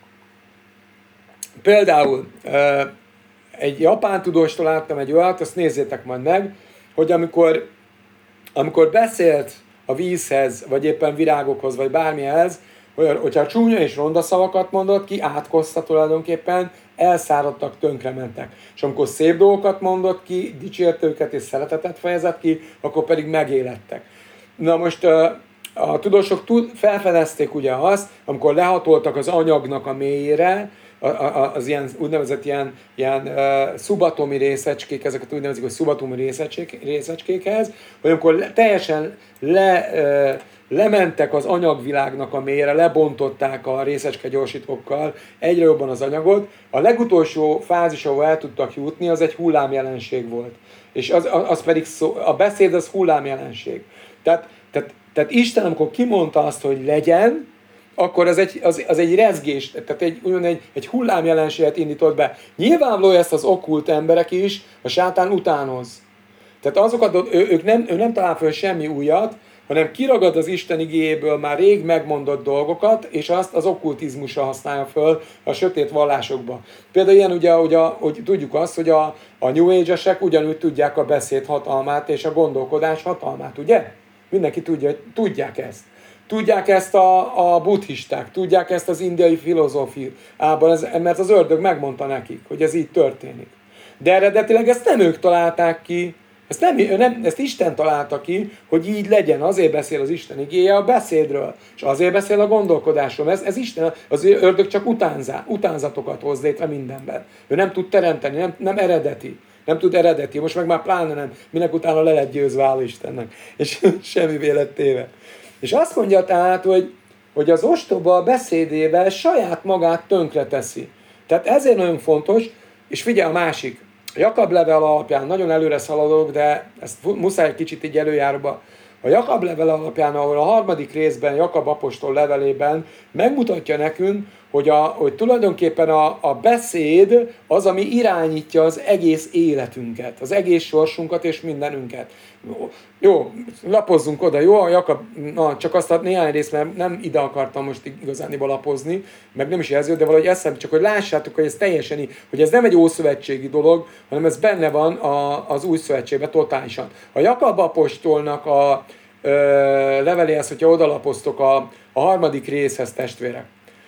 például ö, egy japán tudóstól láttam egy olyat, azt nézzétek majd meg, hogy amikor, amikor beszélt a vízhez, vagy éppen virágokhoz, vagy bármihez, hogy, hogyha csúnya és ronda szavakat mondott ki, átkozta tulajdonképpen, elszáradtak, tönkrementek. És amikor szép dolgokat mondott ki, dicsért őket és szeretetet fejezett ki, akkor pedig megélettek. Na most a tudósok felfedezték ugye azt, amikor lehatoltak az anyagnak a mélyére, az ilyen úgynevezett ilyen, ilyen uh, szubatomi részecskék, ezeket úgy nevezik, hogy szubatomi részecskék, részecskékhez, hogy amikor teljesen le, uh, lementek az anyagvilágnak a mélyére, lebontották a részecske gyorsítókkal egyre jobban az anyagot, a legutolsó fázis, ahol el tudtak jutni, az egy hullámjelenség volt. És az, az pedig szó, a beszéd az hullámjelenség. Tehát, tehát, tehát Isten, amikor kimondta azt, hogy legyen, akkor az egy, az, az egy rezgés, tehát egy, egy, egy hullámjelenséget indított be. Nyilvánvaló ezt az okkult emberek is a sátán utánoz. Tehát azokat, ő, ők nem, ő nem talál föl semmi újat, hanem kiragad az Isten igéjéből már rég megmondott dolgokat, és azt az okkultizmusra használja föl a sötét vallásokba. Például ilyen ugye, hogy, a, hogy tudjuk azt, hogy a, a New Age-esek ugyanúgy tudják a beszéd hatalmát és a gondolkodás hatalmát, ugye? Mindenki tudja, tudják ezt. Tudják ezt a, a buddhisták, tudják ezt az indiai filozófiában, ez, mert az ördög megmondta nekik, hogy ez így történik. De eredetileg ezt nem ők találták ki, ezt, nem, nem, ezt Isten találta ki, hogy így legyen. Azért beszél az Isten igéje a beszédről, és azért beszél a gondolkodásról. Ez, ez Isten, az ördög csak utánzá, utánzatokat hoz létre mindenben. Ő nem tud teremteni, nem, nem eredeti. Nem tud eredeti, most meg már pláne nem, minek utána le lett győzve, áll Istennek, és semmi lett téve. És azt mondja tehát, hogy, hogy az ostoba beszédével saját magát tönkreteszi. Tehát ezért nagyon fontos, és figyelj a másik, a Jakab level alapján nagyon előre szaladok, de ezt muszáj egy kicsit így előjáróba. A Jakab level alapján, ahol a harmadik részben, Jakab apostol levelében megmutatja nekünk, hogy, a, hogy tulajdonképpen a, a beszéd az, ami irányítja az egész életünket, az egész sorsunkat és mindenünket. Jó, lapozzunk oda, jó? A Jakab, na, csak azt a néhány részt, mert nem ide akartam most igazániból lapozni, meg nem is jelző, de valahogy eszem, csak hogy lássátok, hogy ez teljesen, hogy ez nem egy ószövetségi dolog, hanem ez benne van a, az új szövetségben totálisan. A Jakab apostolnak a ö, leveléhez, hogyha odalapoztok a, a harmadik részhez, testvérek,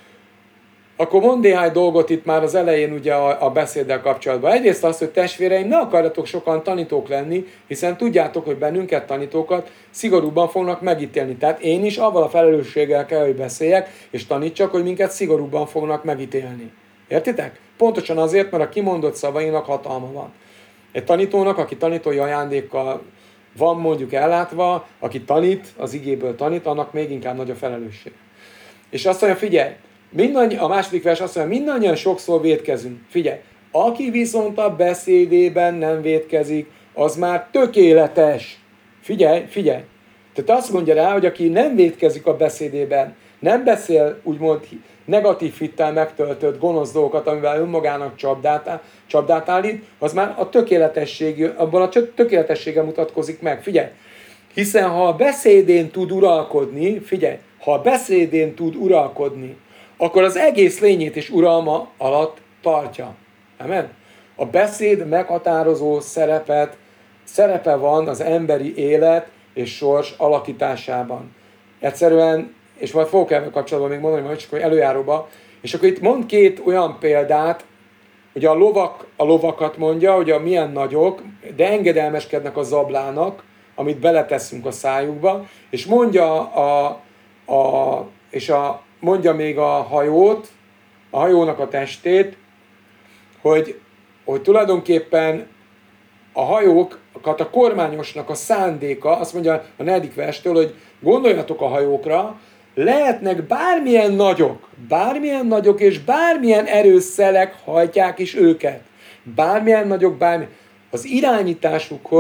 akkor mond néhány dolgot itt már az elején ugye a, a beszéddel kapcsolatban. Egyrészt azt, hogy testvéreim, ne akarjatok sokan tanítók lenni, hiszen tudjátok, hogy bennünket tanítókat szigorúbban fognak megítélni. Tehát én is avval a felelősséggel kell, hogy beszéljek, és tanítsak, hogy minket szigorúbban fognak megítélni. Értitek? Pontosan azért, mert a kimondott szavainak hatalma van. Egy tanítónak, aki tanítói ajándékkal van mondjuk ellátva, aki tanít, az igéből tanít, annak még inkább nagy a felelősség. És azt mondja, figyelj, Mindannyi, a második vers azt mondja, mindannyian sokszor vétkezünk. Figyelj, aki viszont a beszédében nem vétkezik, az már tökéletes. Figyelj, figyelj. Tehát azt mondja rá, hogy aki nem vétkezik a beszédében, nem beszél úgymond negatív hittel megtöltött gonosz dolgokat, amivel önmagának csapdát, csapdát állít, az már a tökéletesség, abban a tökéletessége mutatkozik meg. Figyelj, hiszen ha a beszédén tud uralkodni, figyelj, ha a beszédén tud uralkodni, akkor az egész lényét és uralma alatt tartja. Amen? A beszéd meghatározó szerepet, szerepe van az emberi élet és sors alakításában. Egyszerűen, és majd fogok ebben kapcsolatban még mondani, majd csak előjáróba, és akkor itt mond két olyan példát, hogy a lovak a lovakat mondja, hogy a milyen nagyok, de engedelmeskednek a zablának, amit beleteszünk a szájukba, és mondja a, a, és a mondja még a hajót, a hajónak a testét, hogy, hogy tulajdonképpen a hajókat, a kormányosnak a szándéka, azt mondja a negyedik verstől, hogy gondoljatok a hajókra, lehetnek bármilyen nagyok, bármilyen nagyok és bármilyen erős szelek hajtják is őket. Bármilyen nagyok, bármilyen. Az irányításukhoz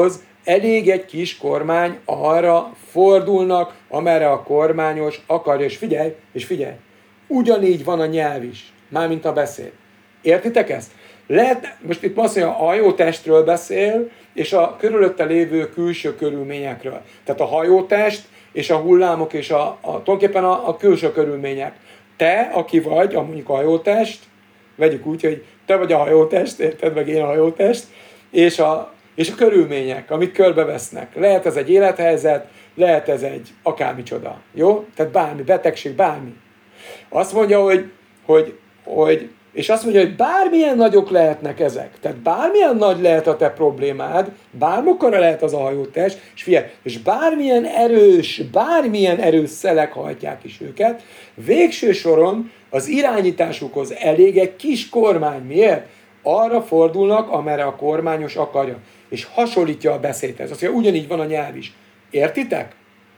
elég egy kis kormány, arra fordulnak, amerre a kormányos akarja. És figyelj, és figyelj, ugyanígy van a nyelv is, mármint a beszéd. Értitek ezt? Lehet, most itt azt mondja, a hajótestről beszél, és a körülötte lévő külső körülményekről. Tehát a hajótest, és a hullámok, és a, a, tulajdonképpen a, a külső körülmények. Te, aki vagy, a mondjuk a hajótest, vegyük úgy, hogy te vagy a hajótest, érted, meg én a hajótest, és a, és a körülmények, amik körbevesznek. Lehet ez egy élethelyzet, lehet ez egy akármicsoda. Jó? Tehát bármi, betegség, bármi. Azt mondja, hogy, hogy, hogy és azt mondja, hogy bármilyen nagyok lehetnek ezek. Tehát bármilyen nagy lehet a te problémád, bármokkora lehet az a hajótest, és figyelj, és bármilyen erős, bármilyen erős szelek hajtják is őket, végső soron az irányításukhoz elég egy kis kormány. Miért? Arra fordulnak, amerre a kormányos akarja. És hasonlítja a beszédhez. Azt mondja, ugyanígy van a nyelv is. Értitek?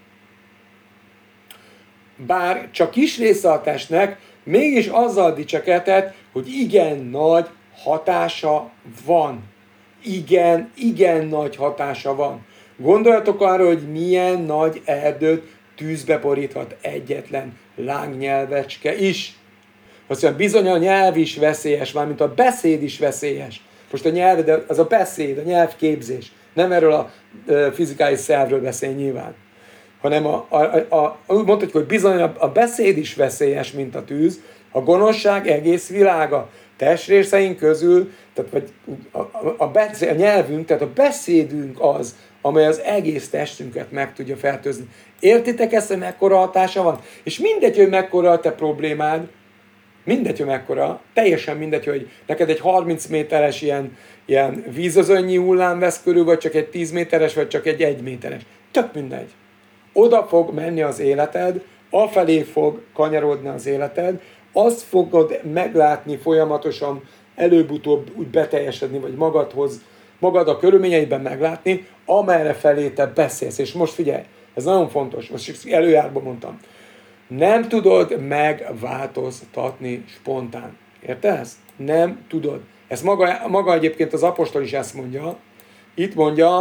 Bár csak kis része a testnek, mégis azzal dicsekedhet, hogy igen nagy hatása van. Igen, igen nagy hatása van. Gondoljatok arra, hogy milyen nagy erdőt tűzbe boríthat egyetlen lángnyelvecske is. Azt mondja, bizony a nyelv is veszélyes, mármint a beszéd is veszélyes. Most a nyelv, de az a beszéd, a nyelvképzés. Nem erről a fizikai szervről beszél nyilván. Hanem a, a, a, úgy mondhatjuk, hogy bizony a, a beszéd is veszélyes, mint a tűz, a gonoszság egész világa, testrészeink közül, tehát vagy a, a, a, beszéd, a nyelvünk, tehát a beszédünk az, amely az egész testünket meg tudja fertőzni. Értitek ezt, hogy mekkora hatása van? És mindegy, hogy mekkora a te problémád, mindegy, hogy mekkora, teljesen mindegy, hogy neked egy harminc méteres ilyen, ilyen vízözönnyi hullám vesz körül, vagy csak egy tíz méteres, vagy csak egy egy méteres. Tök mindegy. Oda fog menni az életed, afelé fog kanyarodni az életed, azt fogod meglátni folyamatosan, előbb-utóbb úgy beteljesedni, vagy magadhoz, magad a körülményeidben meglátni, amerre felé te beszélsz. És most figyelj, ez nagyon fontos, most előjárban mondtam. Nem tudod megváltoztatni spontán. Érted? Nem tudod. Ezt maga, maga egyébként az apostol is ezt mondja. Itt mondja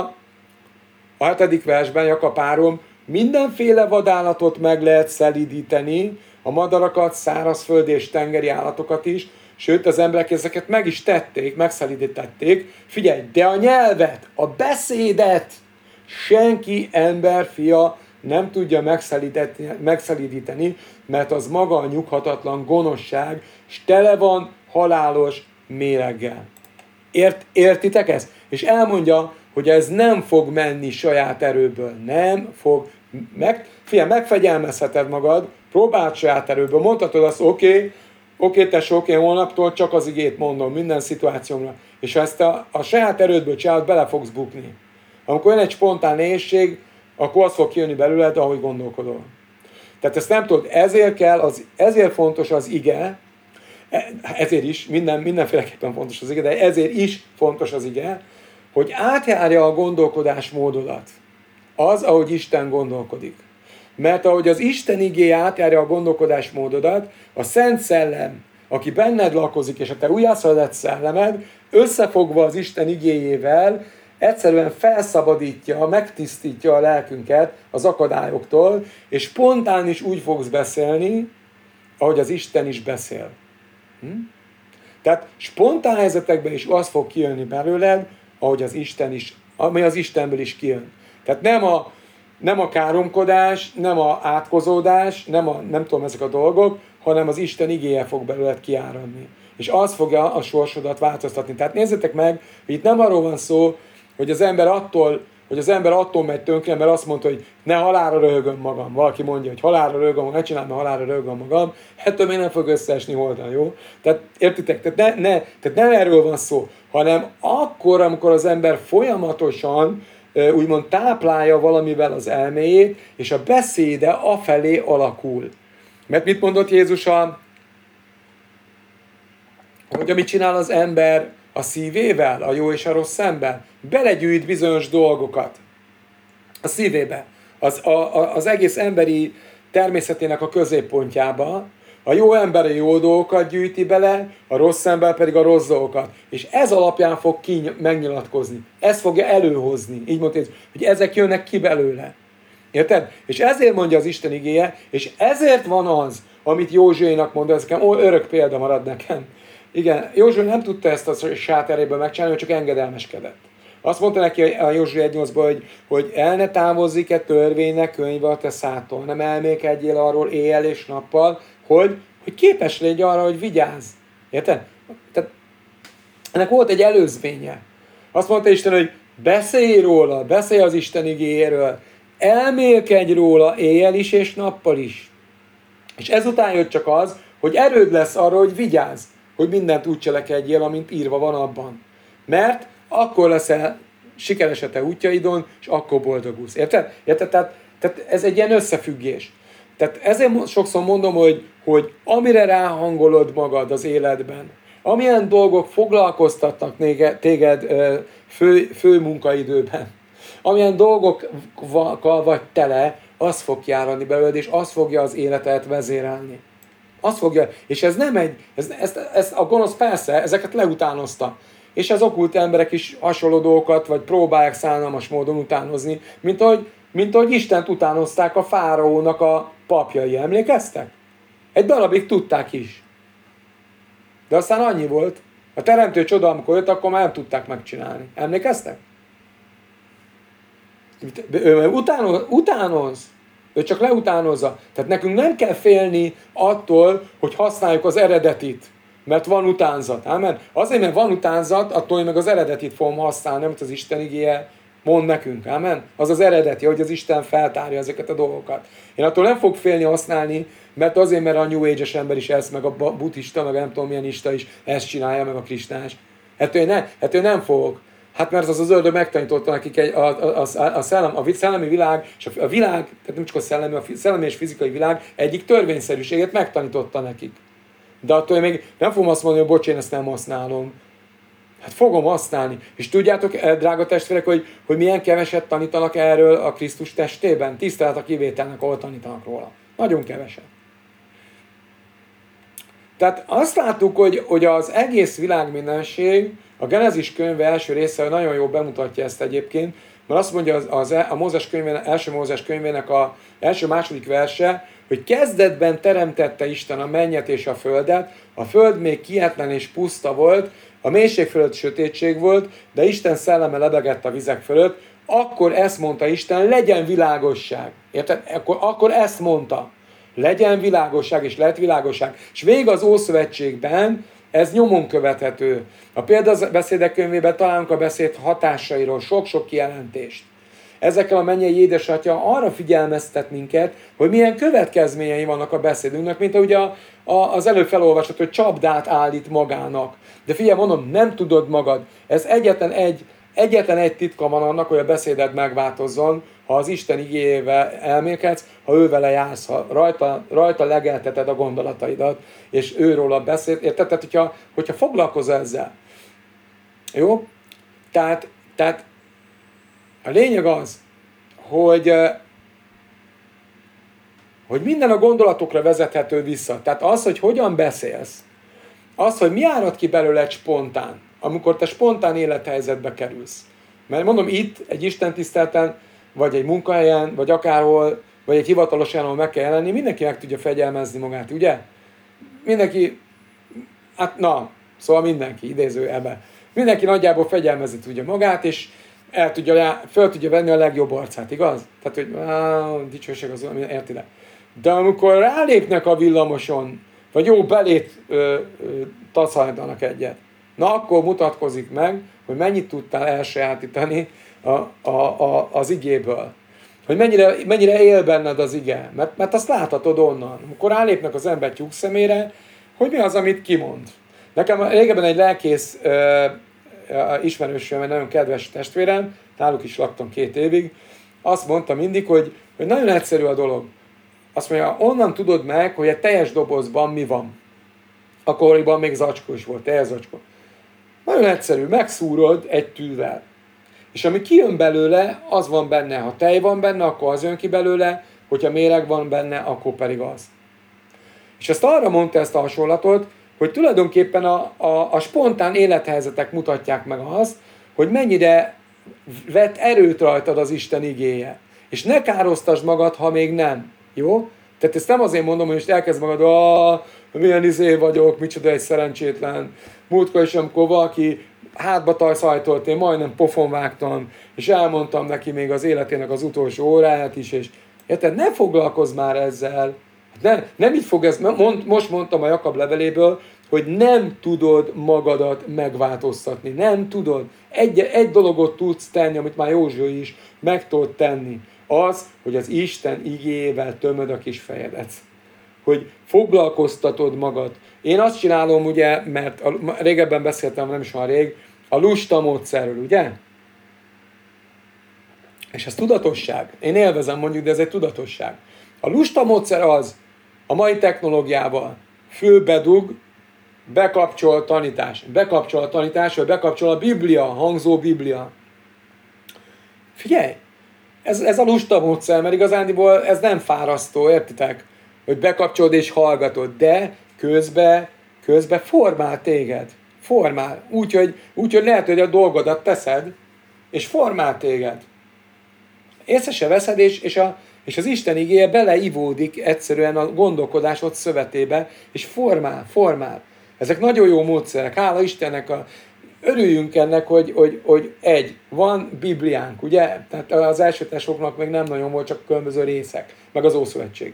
a hetedik versben, Jakab, mindenféle vadállatot meg lehet szelídíteni, a madarakat, szárazföld és tengeri állatokat is, sőt az emberek ezeket meg is tették, megszelídítették. Figyelj, de a nyelvet, a beszédet senki emberfia nem tudja megszelídíteni, mert az maga a nyughatatlan gonoszság, és tele van halálos méreggel. Ért, értitek ezt? És elmondja, hogy ez nem fog menni saját erőből. Nem fog. Meg, figyelj, megfegyelmezheted magad, próbáld saját erőből. Mondhatod azt, oké, okay, oké, okay, tesó, én holnaptól csak az igét mondom minden szituációmra. És ha ezt a, a saját erődből csinálod, bele fogsz bukni. Amikor jön egy spontán nehézség, akkor az fog kijönni belőled, ahogy gondolkodol. Tehát ezt nem tudod, ezért kell, az, ezért fontos az ige, ezért is, minden, mindenféleképpen fontos az ige, de ezért is fontos az ige, hogy átjárja a gondolkodásmódodat. Az, ahogy Isten gondolkodik. Mert ahogy az Isten igéje átjárja a gondolkodásmódodat, a Szent Szellem, aki benned lakozik, és a te újjászületett szellemed, összefogva az Isten igéjével, egyszerűen felszabadítja, megtisztítja a lelkünket az akadályoktól, és spontán is úgy fogsz beszélni, ahogy az Isten is beszél. Hm? Tehát spontán helyzetekben is az fog kijönni belőled, ahogy az Isten is, ami az Istenből is kijön. Tehát nem a, nem a káromkodás, nem a átkozódás, nem, a, nem tudom ezek a dolgok, hanem az Isten igéje fog belőled kiáradni. És az fogja a sorsodat változtatni. Tehát nézzétek meg, hogy itt nem arról van szó, hogy az ember attól, hogy az ember attól megy tönkre, mert azt mondta, hogy ne halálra röhögöm magam. Valaki mondja, hogy halálra röhögöm magam, ne csinálj, mert halálra röhögöm magam. Ettől még nem fog összeesni holdan, jó? Tehát értitek? Tehát, ne, ne, tehát nem erről van szó, hanem akkor, amikor az ember folyamatosan úgymond táplálja valamivel az elméjét, és a beszéde afelé alakul. Mert mit mondott Jézus, a, hogy amit csinál az ember a szívével, a jó és a rossz szemben? Belegyűjt bizonyos dolgokat a szívébe, az, a, a, az egész emberi természetének a középpontjába, A jó ember a jó dolgokat gyűjti bele, a rossz ember pedig a rossz dolgokat. És ez alapján fog ki megnyilatkozni. Ez fogja előhozni. Így mondta, hogy ezek jönnek ki belőle. Érted? És ezért mondja az Isten igéje, és ezért van az, amit Józsuénak mond, ez nekem ó, örök példa marad nekem. Igen, Józsué nem tudta ezt a saját erejéből megcsinálni, csak engedelmeskedett. Azt mondta neki a Józsué egy nyolcban, hogy, hogy el ne távozzik-e törvénynek könyve a te szától, nem elmékedjél arról éjjel és nappal, hogy, hogy képes légy arra, hogy vigyázz. Érted? Tehát ennek volt egy előzménye. Azt mondta Isten, hogy beszélj róla, beszélj az Isten igéjéről, elmélkedj róla éjjel is és nappal is. És ezután jött csak az, hogy erőd lesz arra, hogy vigyázz, hogy mindent úgy cselekedjél, amint írva van abban. Mert akkor leszel sikeres a te útjaidon, és akkor boldogulsz. Érted? Érted? Tehát, tehát ez egy ilyen összefüggés. Tehát ezért sokszor mondom, hogy, hogy amire ráhangolod magad az életben, amilyen dolgok foglalkoztatnak téged fő, fő munkaidőben, amilyen dolgokkal vagy tele, az fog járani belőled, és az fogja az életet vezérelni. Az fogja, és ez nem egy, ez, ez, ez a gonosz persze, ezeket leutánozta. És az okkult emberek is hasonló dolgokat, vagy próbálják szánalmas módon utánozni, mint ahogy, mint ahogy Istent utánozták a fáraónak a papjai, emlékeztek? Egy darabig tudták is. De aztán annyi volt. A teremtő csoda, amikor jött, akkor már nem tudták megcsinálni. Emlékeztek? Ő utánoz, utánoz. Ő csak leutánozza. Tehát nekünk nem kell félni attól, hogy használjuk az eredetit. Mert van utánzat. Amen. Azért, mert van utánzat, attól én meg az eredetit fogom használni, amit az Isten igéje mond nekünk. Amen. Az az eredeti, hogy az Isten feltárja ezeket a dolgokat. Én attól nem fog félni használni, mert azért, mert a New Age-es ember is ezt, meg a buddhista, meg nem tudom milyen ista is ezt csinálja, meg a krisnás. Ettől én, ne, ettől nem fogok. Hát mert az az ördög megtanította nekik egy, a, a, a, a, szellem, a szellemi világ, és a, a világ, tehát nem csak a szellemi, a szellemi és fizikai világ egyik törvényszerűséget megtanította nekik. De attól én még nem fogom azt mondani, hogy bocs, én ezt nem használom. Hát fogom használni. És tudjátok, drága testvérek, hogy, hogy milyen keveset tanítanak erről a Krisztus testében? Tisztelet a kivételnek, ahol tanítanak róla. Nagyon keveset. Tehát azt láttuk, hogy, hogy az egész világ mindenség, a Genezis könyve első része nagyon jól bemutatja ezt egyébként, mert azt mondja az, az, a Mózes könyvének, első Mózes könyvének a első-második verse, hogy kezdetben teremtette Isten a mennyet és a földet, a föld még kietlen és puszta volt, a mélység fölött sötétség volt, de Isten szelleme lebegett a vizek fölött, akkor ezt mondta Isten, legyen világosság. Érted? Akkor, akkor ezt mondta. Legyen világosság, és lett világosság. És végig az Ószövetségben ez nyomon követhető. A példabeszédek könyvében találunk a beszéd hatásairól sok-sok kijelentést. Ezekkel a mennyei édesatya arra figyelmeztet minket, hogy milyen következményei vannak a beszédünknek, mint ugye a, a, az előbb felolvasott, hogy csapdát állít magának. De figyelj, mondom, nem tudod magad. Ez egyetlen egy, egyetlen egy titka van annak, hogy a beszéded megváltozzon, ha az Isten igéjével elmélkedsz, ha ő vele jársz, ha rajta, rajta legelteted a gondolataidat, és őróla beszél. Érted? Tehát, hogyha, hogyha foglalkozol ezzel. Jó? Tehát, tehát a lényeg az, hogy, hogy minden a gondolatokra vezethető vissza. Tehát az, hogy hogyan beszélsz, az, hogy mi árad ki belőle egy spontán, amikor te spontán élethelyzetbe kerülsz. Mert mondom, itt egy istentiszteleten, vagy egy munkahelyen, vagy akárhol, vagy egy hivatalos helyen, ahol meg kell jelenni, mindenki meg tudja fegyelmezni magát, ugye? Mindenki, hát na, szóval mindenki, idéző ebbe. Mindenki nagyjából fegyelmezni tudja magát, és el tudja, fel tudja venni a legjobb arcát, igaz? Tehát, hogy á, dicsőség az, értitek? De amikor rálépnek a villamoson, vagy jó belét ö, ö, taszajdanak egyet, na akkor mutatkozik meg, hogy mennyit tudtál elsajátítani a, a, a, az igéből. Hogy mennyire, mennyire él benned az ige. Mert, mert azt láthatod onnan. Amikor rálépnek az ember tyúk szemére, hogy mi az, amit kimond. Nekem régebben egy lelkész ö, ismerősöm, egy nagyon kedves testvérem, náluk is laktam két évig, azt mondta mindig, hogy, hogy nagyon egyszerű a dolog. Azt mondja, onnan tudod meg, hogy egy teljes dobozban mi van. Akkoriban még zacskó is volt, teljes zacskó. Nagyon egyszerű, megszúrod egy tűvel. És ami kijön belőle, az van benne. Ha tej van benne, akkor az jön ki belőle, hogyha méreg van benne, akkor pedig az. És ezt arra mondta ezt a hasonlatot, hogy tulajdonképpen a, a, a spontán élethelyzetek mutatják meg azt, hogy mennyire vett erőt rajtad az Isten igéje. És ne károsztasd magad, ha még nem. Jó? Tehát ezt nem azért mondom, hogy most elkezd magad, ah, milyen izé vagyok, micsoda egy szerencsétlen. Múltkor is, amikor valaki hátba tajszajtolt, én majdnem pofon vágtam, és elmondtam neki még az életének az utolsó óráját is, és érted, ne foglalkozz már ezzel. Ne, nem így fog ez, mond, most mondtam a Jakab leveléből, hogy nem tudod magadat megváltoztatni. Nem tudod. Egy, egy dologot tudsz tenni, amit már Józsui is meg tudod tenni. Az, hogy az Isten igéjével tömöd a kis fejedet. Hogy foglalkoztatod magad. Én azt csinálom, ugye, mert a, régebben beszéltem, nem is olyan rég, a lusta módszerről, ugye? És ez tudatosság. Én élvezem mondjuk, de ez egy tudatosság. A lusta módszer az, a mai technológiával főbedug, bekapcsol tanítás. Bekapcsol a tanítás, vagy bekapcsol a Biblia, hangzó Biblia. Figyelj! Ez, ez a lusta módszer, mert igazándiból ez nem fárasztó, értitek? Hogy bekapcsolod és hallgatod, de közbe, közbe formál téged. Formál. Úgyhogy úgy, hogy lehet, hogy a dolgodat teszed, és formál téged. Észre se veszed, és, és, a, és az Isten igéje beleivódik egyszerűen a gondolkodásod szövetébe, és formál, formál. Ezek nagyon jó módszerek. Hála Istennek, a, örüljünk ennek, hogy, hogy, hogy egy, van Bibliánk, ugye? Tehát az első tesóknak még nem nagyon volt, csak különböző részek, meg az Ószövetség.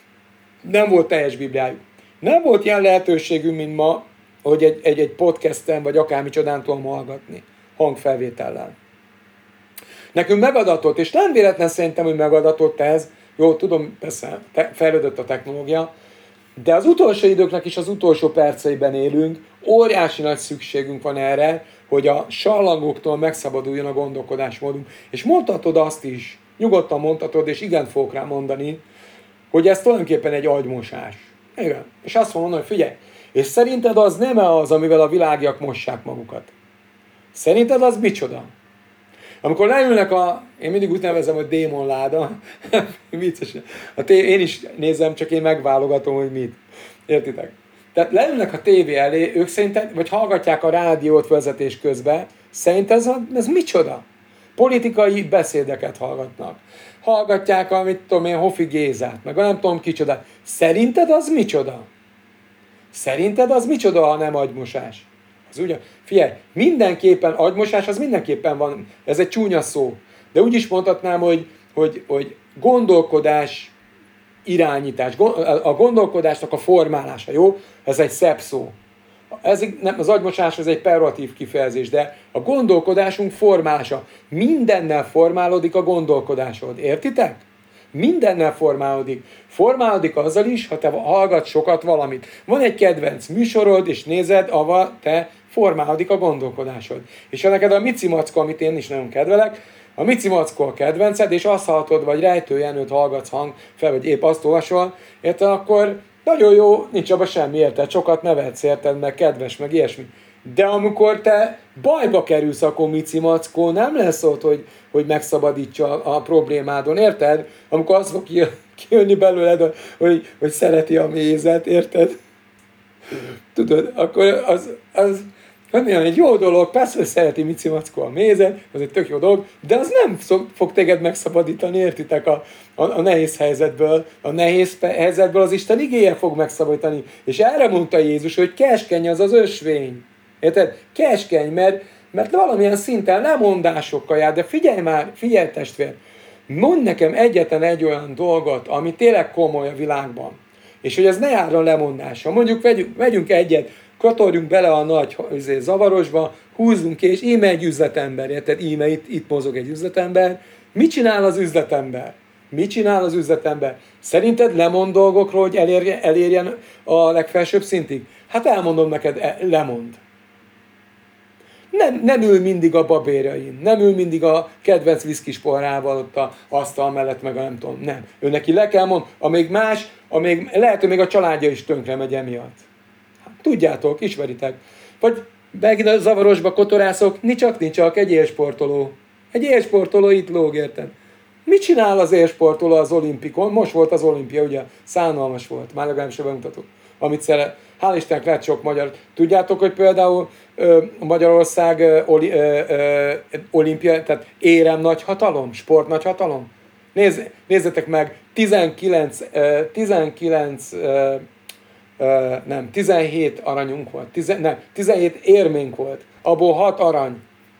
Nem volt teljes Bibliájuk. Nem volt ilyen lehetőségünk, mint ma, hogy egy, egy, egy podcasten, vagy akármicsodán tudom hallgatni, hangfelvétellel. Nekünk megadatott, és nem véletlen szerintem, hogy megadatott ez, jó, tudom, persze, te, fejlődött a technológia, de az utolsó időknek is az utolsó perceiben élünk, óriási nagy szükségünk van erre, hogy a sallangóktól megszabaduljon a gondolkodásmódunk. És mondhatod azt is, nyugodtan mondhatod, és igen fogok rá mondani, hogy ez tulajdonképpen egy agymosás. Igen. És azt mondom, hogy figyelj, és szerinted az nem az, amivel a világiak mossák magukat? Szerinted az micsoda? Amikor leülnek a, én mindig úgy nevezem, hogy démonláda, vicces, a té- én is nézem, csak én megválogatom, hogy mit. Értitek? Tehát leülnek a tévé elé, ők szerinted, vagy hallgatják a rádiót vezetés közben, szerinted ez, ez micsoda? Politikai beszédeket hallgatnak. Hallgatják a, mit tudom én, Hofi Gézát, meg a nem tudom kicsodát. Szerinted az micsoda? Szerinted az micsoda, ha nem agymosás? Az ugye, figyelj, mindenképpen agymosás, az mindenképpen van, ez egy csúnya szó. De úgy is mondhatnám, hogy, hogy, hogy gondolkodás irányítás, a gondolkodásnak a formálása, jó? Ez egy szebb szó. Ez, nem, az agymosás az egy pejoratív kifejezés, de a gondolkodásunk formása. Mindennel formálódik a gondolkodásod. Értitek? Mindennel formálódik. Formálódik azzal is, ha te hallgatsz sokat valamit. Van egy kedvenc műsorod, és nézed, ahol te formálódik a gondolkodásod. És ha neked a Mici Mackó, amit én is nagyon kedvelek, a Mici Mackó a kedvenced, és azt hallgatod, vagy Rejtő Jenőt hallgatsz hang fel, vagy épp azt olvasol, érted, akkor nagyon jó, nincs abban semmi, érted, sokat nevetsz, érted, meg kedves, meg ilyesmi. De amikor te bajba kerülsz, akkor Mici Mackó nem lesz ott, hogy, hogy megszabadítsa a, a problémádon, érted? Amikor az fog kijönni belőled, hogy, hogy szereti a mézet, érted? Tudod, akkor az, az hogy mondjam, egy jó dolog, persze, hogy szereti Mici Mackó a mézet, az egy tök jó dolog, de az nem fog téged megszabadítani, értitek, a, a, a nehéz helyzetből. A nehéz helyzetből az Isten igéje fog megszabadítani. És erre mondta Jézus, hogy keskeny az az ösvény. Érted? Keskeny, mert, mert valamilyen szinten lemondásokkal jár, de figyelj már, figyelj testvér, mondd nekem egyetlen egy olyan dolgot, ami tényleg komoly a világban, és hogy ez ne járjon lemondással. Mondjuk vegyünk, vegyünk egyet, katorjunk bele a nagy azért, zavarosba, húzzunk ki, és íme egy üzletember, érted? Íme itt, itt mozog egy üzletember. Mit csinál az üzletember? Mit csinál az üzletember? Szerinted lemond dolgokról, hogy elérjen, elérjen a legfelsőbb szintig? Hát elmondom neked, lemond. Nem, nem ül mindig a babérjain, nem ül mindig a kedvenc viszkis poharával ott a asztal mellett, meg a nem tudom, nem. Ő neki le kell mond, amíg más, amíg, lehet, hogy még a családja is tönkre megy emiatt. Tudjátok, ismeritek. Vagy megint a zavarosba kotorászok, nicsak, nicsak, egy élsportoló. Egy élsportoló itt lóg, érted? Mit csinál az élsportoló az olimpikon? Most volt az olimpia, ugye, szánalmas volt, már legalábbis a bemutató, amit szeret. Hál' Istennek lett sok magyar. Tudjátok, hogy például ö, Magyarország ö, oli, ö, ö, olimpia, tehát érem nagy hatalom, sport nagy hatalom? Nézz, nézzetek meg, tizenkilenc, ö, tizenkilenc ö, ö, nem, tizenhét aranyunk volt, tizen, nem, tizenhét érménk volt, abból hat arany.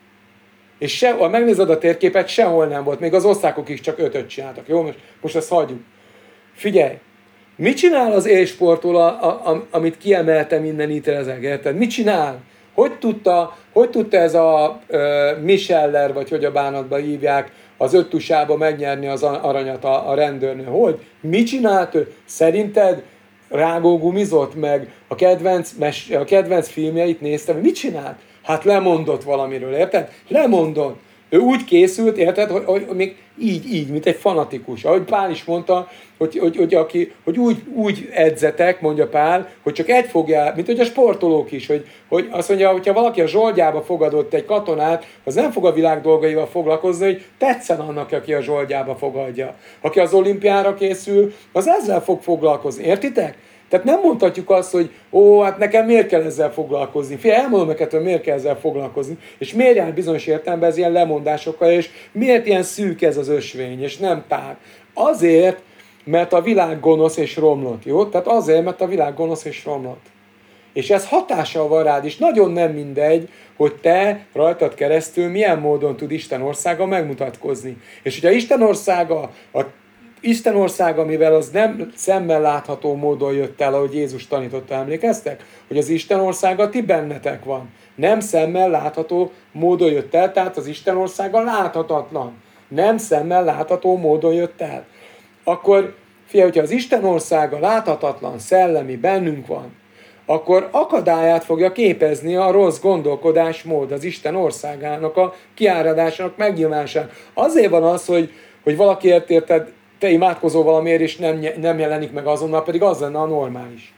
És se, ha megnézed a térképet, sehol nem volt, még az osztrákok is csak ötöt csináltak. Jó, most, most ezt hagyjuk. Figyelj! Mit csinál az élsportoló, amit kiemeltem innen ítélezek, érted? Mit csinál? Hogy tudta, hogy tudta ez a uh, Micheller, vagy hogy a bánatba hívják, az öt tusába megnyerni az aranyat a, a rendőrnő? Hogy? Mit csinált ő? Szerinted rágógumizott meg a kedvenc, mes, a kedvenc filmjeit néztem? Mit csinált? Hát lemondott valamiről, érted? Lemondott. Ő úgy készült, érted, hogy, hogy, hogy még így, így, mint egy fanatikus. Ahogy Pál is mondta, hogy, hogy, hogy, aki, hogy úgy, úgy edzetek, mondja Pál, hogy csak egy fogja, mint hogy a sportolók is, hogy, hogy azt mondja, hogyha valaki a zsoldjába fogadott egy katonát, az nem fog a világ dolgaival foglalkozni, hogy tetszen annak, aki a zsoldjába fogadja. Aki az olimpiára készül, az ezzel fog foglalkozni. Értitek? Tehát nem mondhatjuk azt, hogy ó, hát nekem miért kell ezzel foglalkozni. Figyelj, elmondom neked, hogy miért kell ezzel foglalkozni, és miért jár bizonyos értelemben ez ilyen lemondásokkal, és miért ilyen szűk ez az ösvény, és nem tág. Azért, mert a világ gonosz és romlott, jó? Tehát azért, mert a világ gonosz és romlott. És ez hatással van rád, és nagyon nem mindegy, hogy te rajtad keresztül milyen módon tud Isten országa megmutatkozni. És hogyha Isten országa a Isten országa, mivel az nem szemmel látható módon jött el, ahogy Jézus tanította, emlékeztek? Hogy az Isten országa ti bennetek van. Nem szemmel látható módon jött el, tehát az Isten országa láthatatlan. Nem szemmel látható módon jött el. Akkor, figyelj, hogyha az Isten országa láthatatlan, szellemi, bennünk van, akkor akadályát fogja képezni a rossz gondolkodásmód az Isten országának, a kiáradásának megnyilvánásának. Azért van az, hogy, hogy valakiért érted, te imádkozol valamiért, és nem, nem jelenik meg azonnal, pedig az lenne a normális.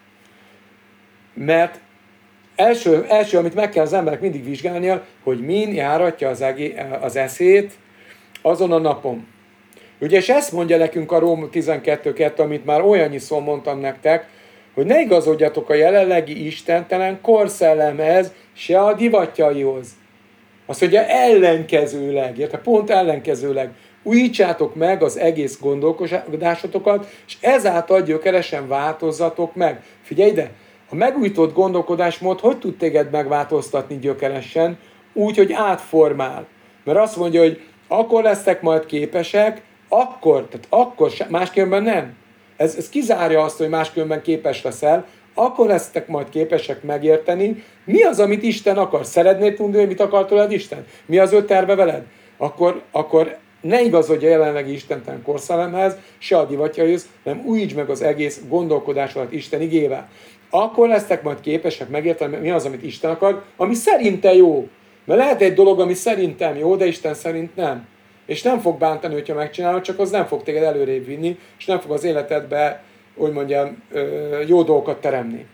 Mert első, első, amit meg kell az emberek mindig vizsgálnia, hogy min járatja az, egé, az eszét azon a napon. Ugye, és ezt mondja nekünk a Róm tizenkettő kettő, amit már olyannyiszor mondtam nektek, hogy ne igazodjatok a jelenlegi istentelen korszellemhez, se a divatjaihoz. Azt mondja, ellenkezőleg, érte? Pont ellenkezőleg. Újítsátok meg az egész gondolkodásotokat, és ezáltal gyökeresen változzatok meg. Figyelj ide, a megújított gondolkodásmód hogy tud téged megváltoztatni gyökeresen? Úgy, hogy átformál. Mert azt mondja, hogy akkor lesztek majd képesek, akkor, tehát akkor, máskülönben nem. Ez, ez kizárja azt, hogy máskülönben képes leszel, akkor lesztek majd képesek megérteni, mi az, amit Isten akar. Szeretnéd tudni, hogy mit akar tőled Isten? Mi az ő terve veled? Akkor, akkor ne igazodj a jelenlegi istentelen korszellemhez, se a divatjaihoz, hanem újíts meg az egész gondolkodásodat Isten igével. Akkor lesztek majd képesek megérteni, mi az, amit Isten akar, ami szerinte jó. Mert lehet egy dolog, ami szerintem jó, de Isten szerint nem. És nem fog bántani, hogyha megcsinálod, csak az nem fog téged előrébb vinni, és nem fog az életedbe, hogy mondjam, jó dolgokat teremni.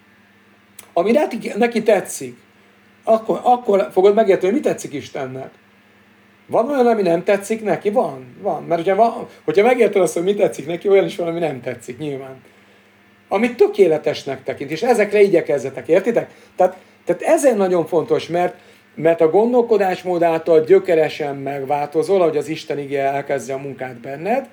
Ami neki, neki tetszik, akkor, akkor fogod megérteni, hogy mi tetszik Istennek. Van olyan, ami nem tetszik neki? Van, van. Mert hogyha, van, hogyha megérted azt, hogy mi tetszik neki, olyan is van, ami nem tetszik, nyilván. Amit tökéletesnek tekint, és ezekre igyekezzetek, értitek? Tehát, tehát ezért nagyon fontos, mert, mert a gondolkodásmód által gyökeresen megváltozol, ahogy az Isten igéje elkezdje a munkát benned,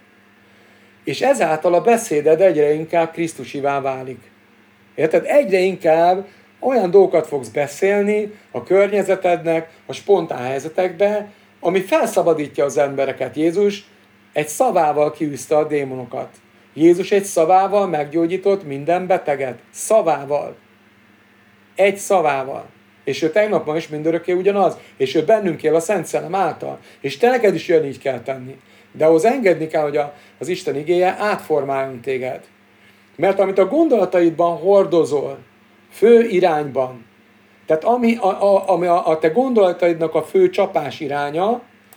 és ezáltal a beszéded egyre inkább Krisztusivá válik. Érted? Egyre inkább olyan dolgokat fogsz beszélni a környezetednek, a spontán helyzetekbe, ami felszabadítja az embereket. Jézus egy szavával kiűzte a démonokat. Jézus egy szavával meggyógyított minden beteget. Szavával. Egy szavával. És ő tegnap ma is mindörökké ugyanaz. És ő bennünk él a Szent Szellem által. És te neked is jön így kell tenni. De ahhoz engedni kell, hogy a, az Isten igéje átformáljon téged. Mert amit a gondolataidban hordozol, fő irányban, tehát ami a, a, ami a, a te gondolataidnak a fő csapás iránya,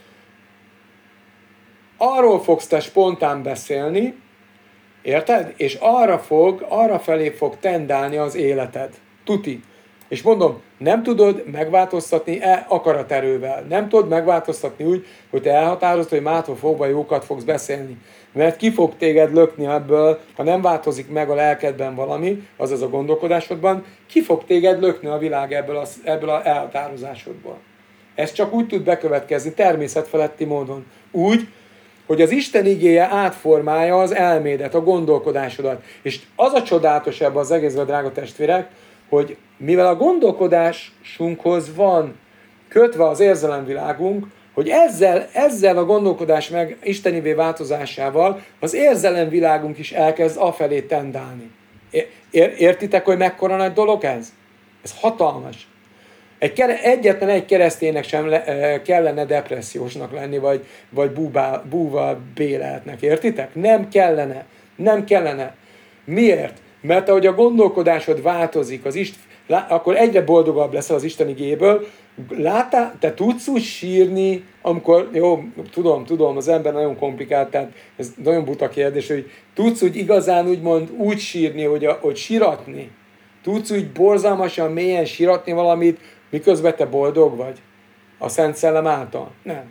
arról fogsz te spontán beszélni, érted? És arra fog, arra felé fog tendálni az életed. Tuti. És mondom, nem tudod megváltoztatni e akaraterővel. Nem tudod megváltoztatni úgy, hogy te elhatározod, hogy mától fogva jókat fogsz beszélni. Mert ki fog téged lökni ebből, ha nem változik meg a lelkedben valami, azaz a gondolkodásodban, ki fog téged lökni a világ ebből az ebből a elhatározásodból. Ez csak úgy tud bekövetkezni, természetfeletti módon. Úgy, hogy az Isten igéje átformálja az elmédet, a gondolkodásodat. És az a csodálatos ebben az egészben, drága testvérek, hogy mivel a gondolkodásunkhoz van kötve az érzelemvilágunk, hogy ezzel, ezzel a gondolkodás meg istenivé változásával az érzelemvilágunk is elkezd afelé tendálni. Ér, értitek, hogy mekkora nagy dolog ez? Ez hatalmas. Egy, egyetlen egy kereszténynek sem le, kellene depressziósnak lenni, vagy, vagy búvá, búva béleltnek. Értitek? Nem kellene. Nem kellene. Miért? Mert ahogy a gondolkodásod változik, az Isten, akkor egyre boldogabb leszel az Isten igéből. Látál, te tudsz úgy sírni, amikor, jó, tudom, tudom, az ember nagyon komplikált, tehát ez nagyon buta kérdés, hogy tudsz úgy igazán úgymond úgy sírni, hogy, a, hogy siratni. Tudsz úgy borzalmasan mélyen siratni valamit, miközben te boldog vagy? A Szent Szellem által? Nem.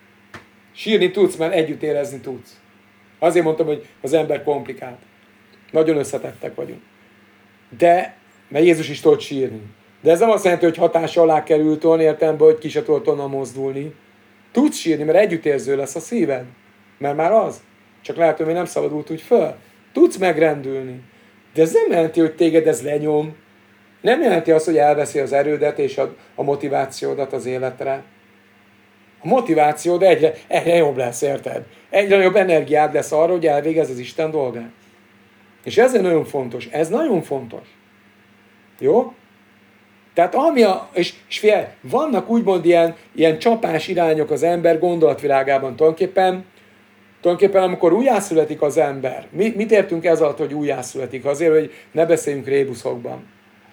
Sírni tudsz, mert együtt érezni tudsz. Azért mondtam, hogy az ember komplikált. Nagyon összetettek vagyunk. De, mert Jézus is tudott sírni. De ez nem azt jelenti, hogy hatása alá került olyan értelemben, hogy ki se tudott onnan mozdulni. Tudsz sírni, mert együttérző lesz a szíved. Mert már az. Csak lehet, hogy még nem szabadult úgy föl. Tudsz megrendülni. De ez nem jelenti, hogy téged ez lenyom. Nem jelenti azt, hogy elveszi az erődet és a, a motivációdat az életre. A motivációd egyre, egyre jobb lesz, érted? Egyre jobb energiád lesz arra, hogy elvégezz az Isten dolgát. És ez nagyon fontos. Ez nagyon fontos. Jó? Tehát ami a... És, és figyelj, vannak úgymond ilyen, ilyen csapás irányok az ember gondolatvilágában. Tulajdonképpen, tulajdonképpen amikor újjászületik az ember. Mi, mit értünk ez alatt, hogy újjászületik? Azért, hogy ne beszéljünk rébuszokban.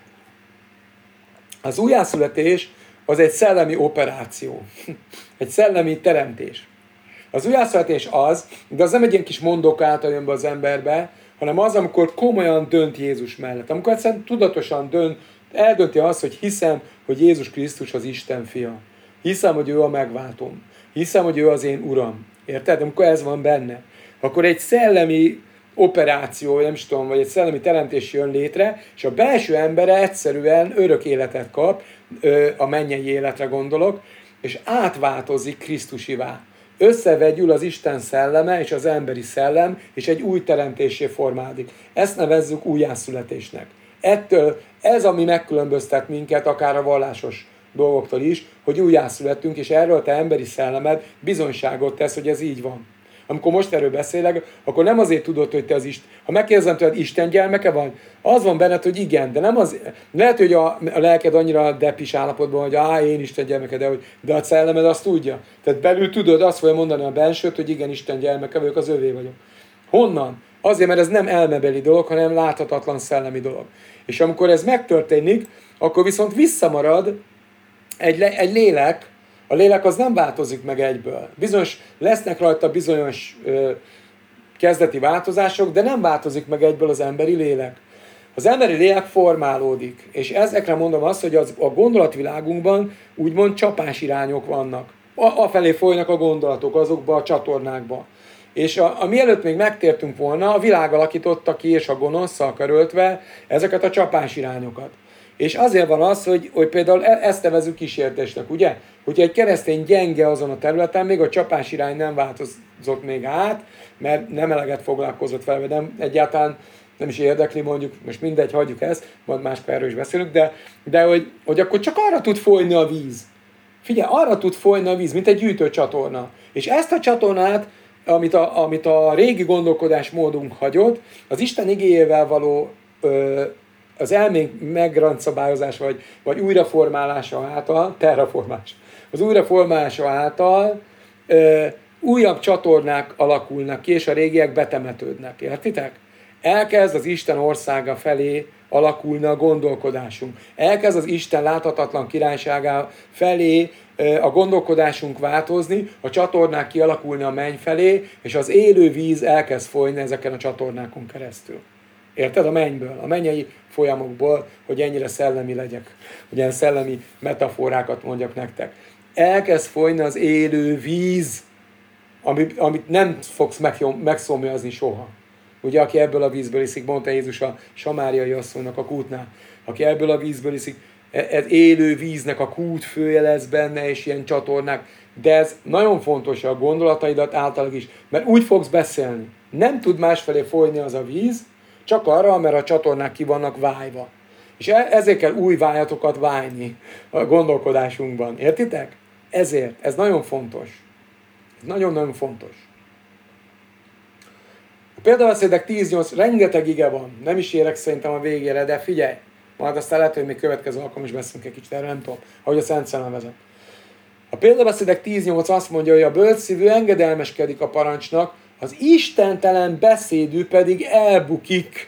Az újjászületés az egy szellemi operáció. Egy szellemi teremtés. Az újjászületés az, de az nem egy ilyen kis mondók által jön be az emberbe, hanem az, amikor komolyan dönt Jézus mellett. Amikor egyszerűen tudatosan dönt, eldönti azt, hogy hiszem, hogy Jézus Krisztus az Isten fia. Hiszem, hogy ő a megváltom. Hiszem, hogy ő az én Uram. Érted? Amikor ez van benne, akkor egy szellemi operáció, nem is tudom, vagy egy szellemi teremtés jön létre, és a belső embere egyszerűen örök életet kap, a mennyei életre gondolok, és átváltozik Krisztusivá. Összevegyül az Isten szelleme és az emberi szellem, és egy új teremtésé formálódik. Ezt nevezzük újjászületésnek. Ettől ez, ami megkülönböztet minket, akár a vallásos dolgoktól is, hogy újjászületünk, és erről te emberi szellemed bizonyságot tesz, hogy ez így van. Amikor most erről beszélek, akkor nem azért tudod, hogy te az Isten... Ha megkérdezem tőled, Isten gyermeke van, az van benned, hogy igen, de nem az... Lehet, hogy a, a lelked annyira depis állapotban, hogy á, én Isten gyermeke, de, hogy, de a szellemed azt tudja. Tehát belül tudod, azt fogja mondani a bensőt, hogy igen, Isten gyermeke vagyok, az övé vagyok. Honnan? Azért, mert ez nem elmebeli dolog, hanem láthatatlan szellemi dolog. És amikor ez megtörténik, akkor viszont visszamarad egy, egy lélek. A lélek az nem változik meg egyből. Bizonyos, lesznek rajta bizonyos ö, kezdeti változások, de nem változik meg egyből az emberi lélek. Az emberi lélek formálódik. És ezekre mondom azt, hogy az, a gondolatvilágunkban úgymond csapásirányok vannak. A, afelé folynak a gondolatok azokba a csatornákba. És a, a mielőtt még megtértünk volna, a világ alakította ki, és a gonoszszal köröltve ezeket a csapásirányokat. És azért van az, hogy, hogy például ezt nevezzük kísértésnek, ugye? Hogyha egy keresztény gyenge azon a területen, még a csapás irány nem változott még át, mert nem eleget foglalkozott vele, vagy nem, egyáltalán nem is érdekli, mondjuk, most mindegy, hagyjuk ezt, majd máskor erről is beszélünk, de, de hogy, hogy akkor csak arra tud folyni a víz. Figyelj, arra tud folyni a víz, mint egy gyűjtőcsatorna. És ezt a csatornát, amit a, amit a régi gondolkodásmódunk hagyott, az Isten igéjével való ö, az elménk megrendszabályozása, vagy, vagy újraformálása által, terraformás, az újraformálása által ö, újabb csatornák alakulnak ki, és a régiek betemetődnek. Értitek? Elkezd az Isten országa felé alakulni a gondolkodásunk. Elkezd az Isten láthatatlan királyságá felé ö, a gondolkodásunk változni, a csatornák kialakulni a menny felé, és az élő víz elkezd folyni ezeken a csatornákon keresztül. Érted? A mennyből, a mennyei folyamokból, hogy ennyire szellemi legyek. Hogy ilyen szellemi metaforákat mondjak nektek. Elkezd folyni az élő víz, amit, amit nem fogsz megszomjazni soha. Ugye, aki ebből a vízből iszik, mondta Jézus a samáriai asszonynak a kútnál, aki ebből a vízből iszik, ez élő víznek a kútfője lesz benne, és ilyen csatornák. De ez nagyon fontos a gondolataidat általában is, mert úgy fogsz beszélni. Nem tud másfelé folyni az a víz, csak arra, mert a csatornák ki vannak vájva. És ezért kell új vájatokat vájni a gondolkodásunkban. Értitek? Ezért. Ez nagyon fontos. Ez nagyon-nagyon fontos. A példabeszédek tíz nyolc, rengeteg ige van. Nem is érek szerintem a végére, de figyelj. Majd aztán lehet, hogy még következő alkalom is beszélünk egy kicsit, erről nem tudom, ahogy a Szent Szellem vezet. A példabeszédek tíz nyolc azt mondja, hogy a bölcsszívű engedelmeskedik a parancsnak, az istentelen beszédű pedig elbukik.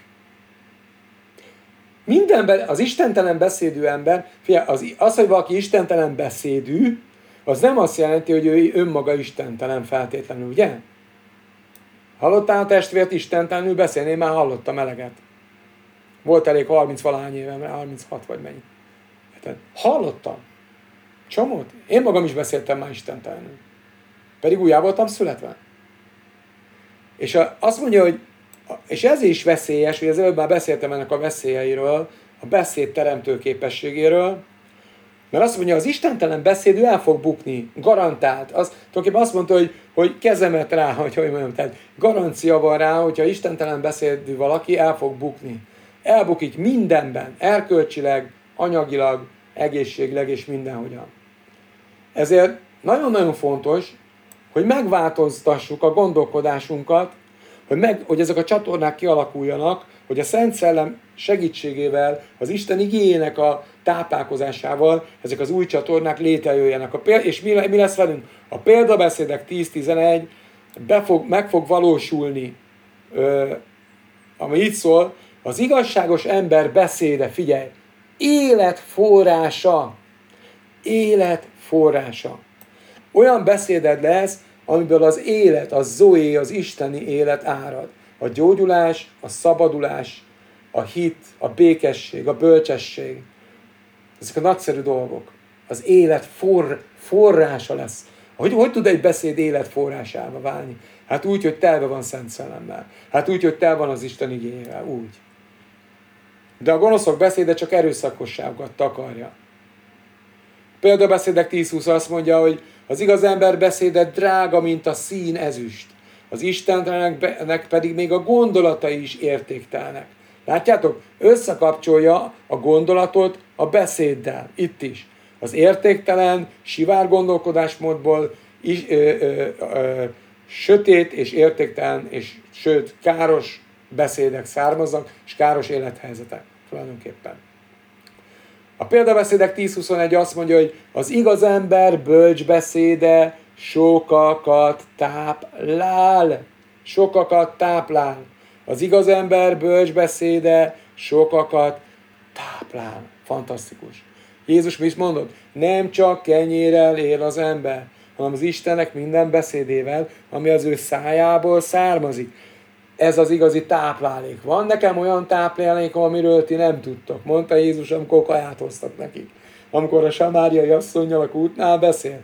Mindenben az istentelen beszédű ember, figyelj, az, az, hogy valaki istentelen beszédű, az nem azt jelenti, hogy ő önmaga istentelen feltétlenül, ugye? Hallottál a testvért istentelenül beszélni? Én már hallottam eleget. Volt elég harminc-valahány évemre, harminchat vagy mennyi. Hallottam. Csomót. Én magam is beszéltem már istentelenül. Pedig újjá voltam születve. És azt mondja, hogy, és ez is veszélyes, hogy az előbb már beszéltem ennek a veszélyeiről, a beszéd teremtő képességéről, mert azt mondja, az istentelen beszédű el fog bukni, garantált. Az, tulajdonképpen azt mondta, hogy, hogy kezemet rá, hogy hogy mondjam, tehát garancia van rá, hogyha istentelen beszédű valaki, el fog bukni. Elbukik mindenben, erkölcsileg, anyagilag, egészségileg és mindenhogyan. Ezért nagyon-nagyon fontos, hogy megváltoztassuk a gondolkodásunkat, hogy, meg, hogy ezek a csatornák kialakuljanak, hogy a Szent Szellem segítségével, az Isten igéjének a táplálkozásával ezek az új csatornák létrejöjjenek. A péld- és mi, mi lesz velünk? A példabeszédek tíz tizenegy be fog, meg fog valósulni, ö, ami így szól, az igazságos ember beszéde, figyelj, élet forrása, élet forrása. Olyan beszéded lesz, amiből az élet, a zoé, az isteni élet árad. A gyógyulás, a szabadulás, a hit, a békesség, a bölcsesség. Ezek a nagyszerű dolgok. Az élet for, forrása lesz. Hogy, hogy tud egy beszéd élet forrásába válni? Hát úgy, hogy telve van Szent Szellemmel. Hát úgy, hogy telve van az Isten igéjével. Úgy. De a gonoszok beszéde csak erőszakosságokat takarja. Példabeszédek tíz húsz azt mondja, hogy az igaz ember beszéde drága, mint a szín ezüst. Az Istennek pedig még a gondolatai is értéktelnek. Látjátok? Összekapcsolja a gondolatot a beszéddel. Itt is. Az értéktelen, sivár gondolkodásmódból is, ö, ö, ö, sötét és értéktelen, és sőt, káros beszédek származnak, és káros élethelyzetek tulajdonképpen. A példabeszédek tíz huszonegy azt mondja, hogy az igaz ember bölcs beszéde sokakat táplál. Sokakat táplál. Az igaz ember bölcs beszéde sokakat táplál. Fantasztikus. Jézus mit mondott? Nem csak kenyérrel él az ember, hanem az Istennek minden beszédével, ami az ő szájából származik. Ez az igazi táplálék. Van nekem olyan táplálék, amiről ti nem tudtok, mondta Jézus, amikor kaját hoztak nekik. Amikor a samáriai asszonnyal a kútnál beszélt.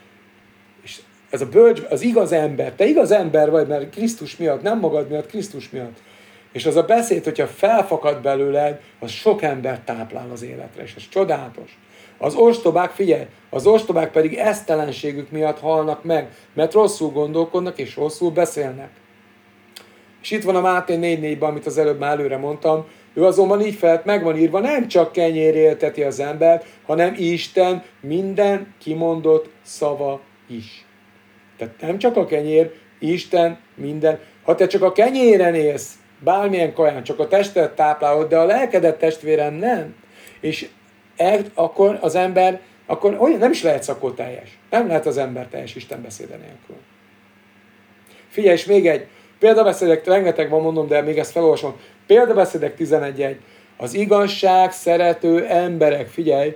És ez a bölcs, az igaz ember, te igaz ember vagy, mert Krisztus miatt, nem magad miatt, Krisztus miatt. És az a beszéd, hogyha felfakad belőled, az sok embert táplál az életre, és ez csodálatos. Az ostobák, figyelj, az ostobák pedig esztelenségük miatt halnak meg, mert rosszul gondolkodnak és rosszul beszélnek. És itt van a Máté négy négyben, amit az előbb már előre mondtam, ő azonban így felett meg van írva, nem csak kenyér élteti az embert, hanem Isten minden kimondott szava is. Tehát nem csak a kenyér, Isten minden. Ha te csak a kenyéren élsz, bármilyen kaján, csak a testet táplálod, de a lelkedet testvéren nem, és el, akkor az ember, akkor olyan nem is lehetsz akkor teljes. Nem lehet az ember teljes Isten beszéde nélkül. Figyelj, és még egy, példabeszédek, rengeteg van, mondom, de még ezt felolvasom. Példabeszédek tizenegy egy. Az igazság szerető emberek, figyelj,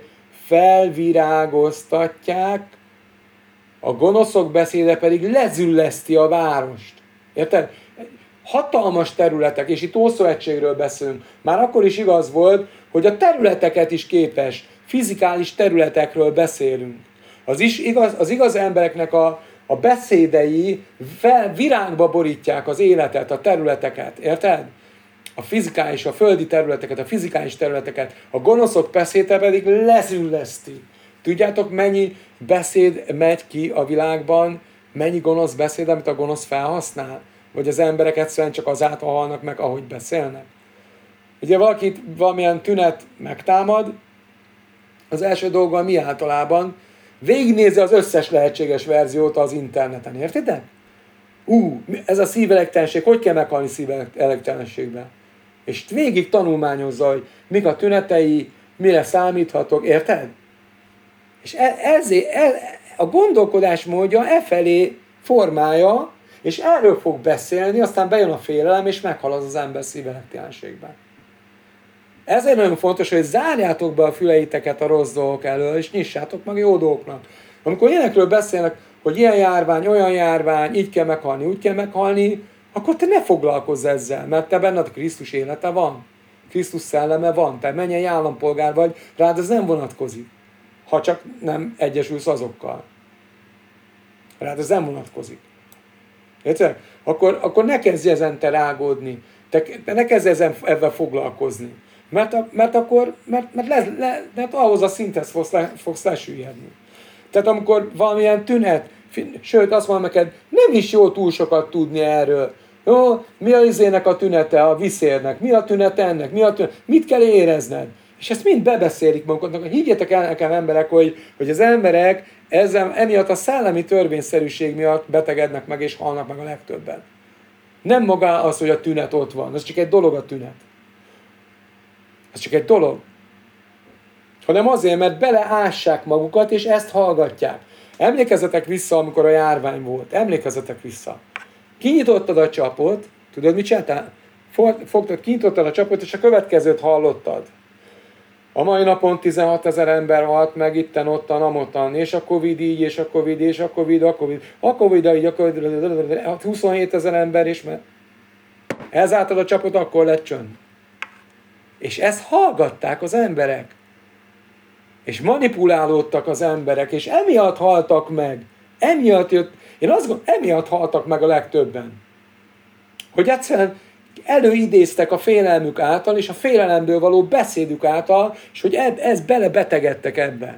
felvirágoztatják, a gonoszok beszéde pedig lezülleszti a várost. Érted? hatalmas területek, és itt Ószövetségről beszélünk, már akkor is igaz volt, hogy a területeket is képes, fizikális területekről beszélünk. Az, is igaz, az igaz embereknek a, a beszédei fel, virágba borítják az életet, a területeket, érted? A fizikális, a földi területeket, a fizikális területeket, a gonoszok beszéde pedig lezülleszti. Tudjátok, mennyi beszéd megy ki a világban, mennyi gonosz beszéd, amit a gonosz felhasznál? Vagy az emberek egyszerűen csak azáltal halnak meg, ahogy beszélnek? Ugye valakit valamilyen tünet megtámad, az első dolga mi általában? Végignézi az összes lehetséges verziót az interneten, értitek? Ú, ez a szívelektelenség, hogy kell meghalni szívelektelenségben? És végig tanulmányozza, hogy mik a tünetei, mire számíthatok, érted? És ezért a gondolkodás módja e felé formálja, és erről fog beszélni, aztán bejön a félelem, és meghal az az ember szívelektelenségben. Ezért nagyon fontos, hogy zárjátok be a füleiteket a rossz dolgok elől, és nyissátok meg jó dolgoknak. Amikor ilyenekről beszélnek, hogy ilyen járvány, olyan járvány, így kell meghalni, úgy kell meghalni, akkor te ne foglalkozz ezzel, mert te benned Krisztus élete van. Krisztus szelleme van, te mennyei állampolgár vagy, rád ez nem vonatkozik. Ha csak nem egyesülsz azokkal. Rád ez nem vonatkozik. Érted? Akkor, akkor ne kezdj ezen te rágódni. Te, te ne kezdj ezen ebben foglalkozni. Mert, a, mert akkor, mert, mert, le, le, mert ahhoz a szinthez fogsz, le, fogsz lesüllyedni. Tehát amikor valamilyen tünet, sőt azt mondom neked, nem is jó túl sokat tudni erről. Jó, mi a izének a tünete, a viszérnek, mi a tünete ennek, mi a tünete, mit kell érezned? És ezt mind bebeszélik maguknak. Higgyétek el nekem emberek, hogy, hogy az emberek ezzel, emiatt a szellemi törvényszerűség miatt betegednek meg és halnak meg a legtöbben. Nem maga az, hogy a tünet ott van, az csak egy dolog a tünet. Ez csak egy dolog. Hanem azért, mert beleássák magukat, és ezt hallgatják. Emlékezzetek vissza, amikor a járvány volt. Emlékezzetek vissza. Kinyitottad a csapot, tudod, mit csináltál? Fogtad, kinyitottad a csapot, és a következőt hallottad. A mai napon tizenhatezer ember halt meg itten, ottan, amottan, és a Covid így, és a Covid, és a Covid, a Covid, a Covid, így, a Covid, huszonhétezer ember, és mert elzártad a csapot, akkor lett csönd. És ezt hallgatták az emberek. És manipulálódtak az emberek, és emiatt haltak meg. Emiatt jött, én azt gondolom, emiatt haltak meg a legtöbben. Hogy egyszerűen előidéztek a félelmük által, és a félelemből való beszédük által, és hogy ez belebetegedtek ebbe.